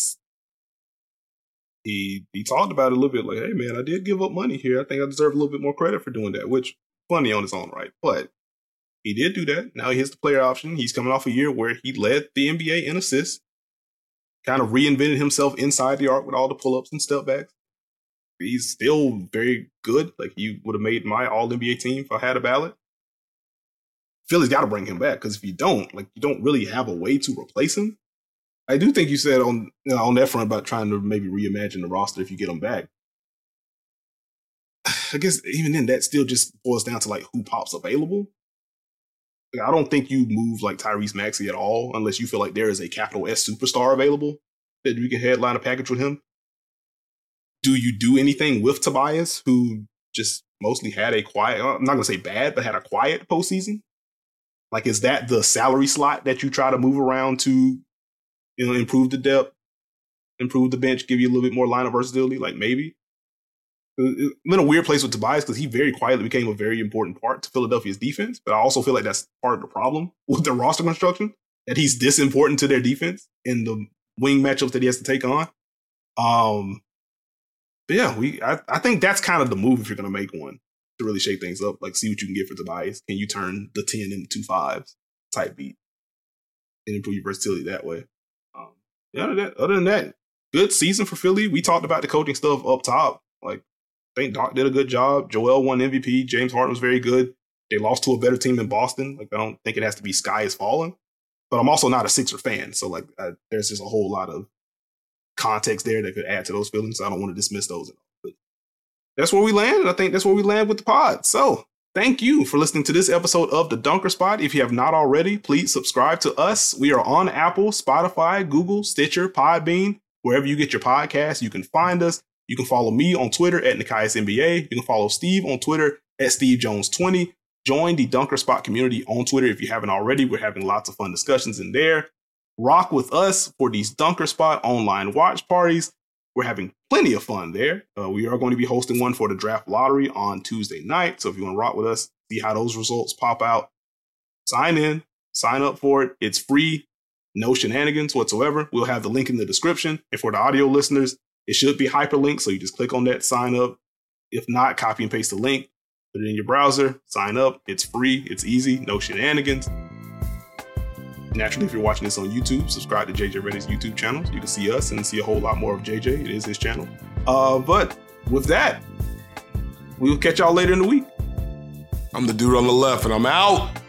S1: He talked about it a little bit, like, hey, man, I did give up money here. I think I deserve a little bit more credit for doing that, which funny on its own right. But he did do that. Now he has the player option. He's coming off a year where he led the NBA in assists, kind of reinvented himself inside the arc with all the pull-ups and step backs. He's still very good. Like, he would have made my all-NBA team if I had a ballot. Philly's got to bring him back, because if you don't, like, you don't really have a way to replace him. I do think you said on that front about trying to maybe reimagine the roster if you get him back. I guess even then, that still just boils down to, like, who pops available. Like, I don't think you move like Tyrese Maxey at all unless you feel like there is a capital S superstar available that you can headline a package with him. Do you do anything with Tobias, who just mostly had a quiet, I'm not going to say bad, but had a quiet postseason? Like, is that the salary slot that you try to move around to, improve the depth, improve the bench, give you a little bit more line of versatility? Like, maybe. I'm in a weird place with Tobias because he very quietly became a very important part to Philadelphia's defense, but I also feel like that's part of the problem with their roster construction, that he's this important to their defense in the wing matchups that he has to take on. But yeah, I think that's kind of the move if you're going to make one, to really shake things up. Like, see what you can get for Tobias. Can you turn the 10 into 2 5s type beat and improve your versatility that way? Other than that, good season for Philly. We talked about the coaching stuff up top. Like, I think Doc did a good job. Joel won MVP. James Harden was very good. They lost to a better team in Boston. Like, I don't think it has to be sky is falling. But I'm also not a Sixer fan, so like there's just a whole lot of context there that could add to those feelings. So I don't want to dismiss those. But that's where we land, and I think that's where we land with the pod. So thank you for listening to this episode of The Dunker Spot. If you have not already, please subscribe to us. We are on Apple, Spotify, Google, Stitcher, Podbean, wherever you get your podcasts. You can find us. You can follow me on Twitter at NikiasNBA. You can follow Steve on Twitter at SteveJones20. Join the Dunker Spot community on Twitter if you haven't already. We're having lots of fun discussions in there. Rock with us for these Dunker Spot online watch parties. We're having plenty of fun there. We are going to be hosting one for the draft lottery on Tuesday night. So if you want to rock with us, see how those results pop out, sign up for it. It's free. No shenanigans whatsoever. We'll have the link in the description. And for the audio listeners, it should be hyperlinked. So you just click on that, sign up. If not, copy and paste the link. Put it in your browser, sign up. It's free. It's easy. No shenanigans. Naturally, if you're watching this on YouTube, subscribe to JJ Reddy's YouTube channel. You can see us and see a whole lot more of JJ. It is his channel. But with that, we'll catch y'all later in the week.
S2: I'm the dude on the left, and I'm out.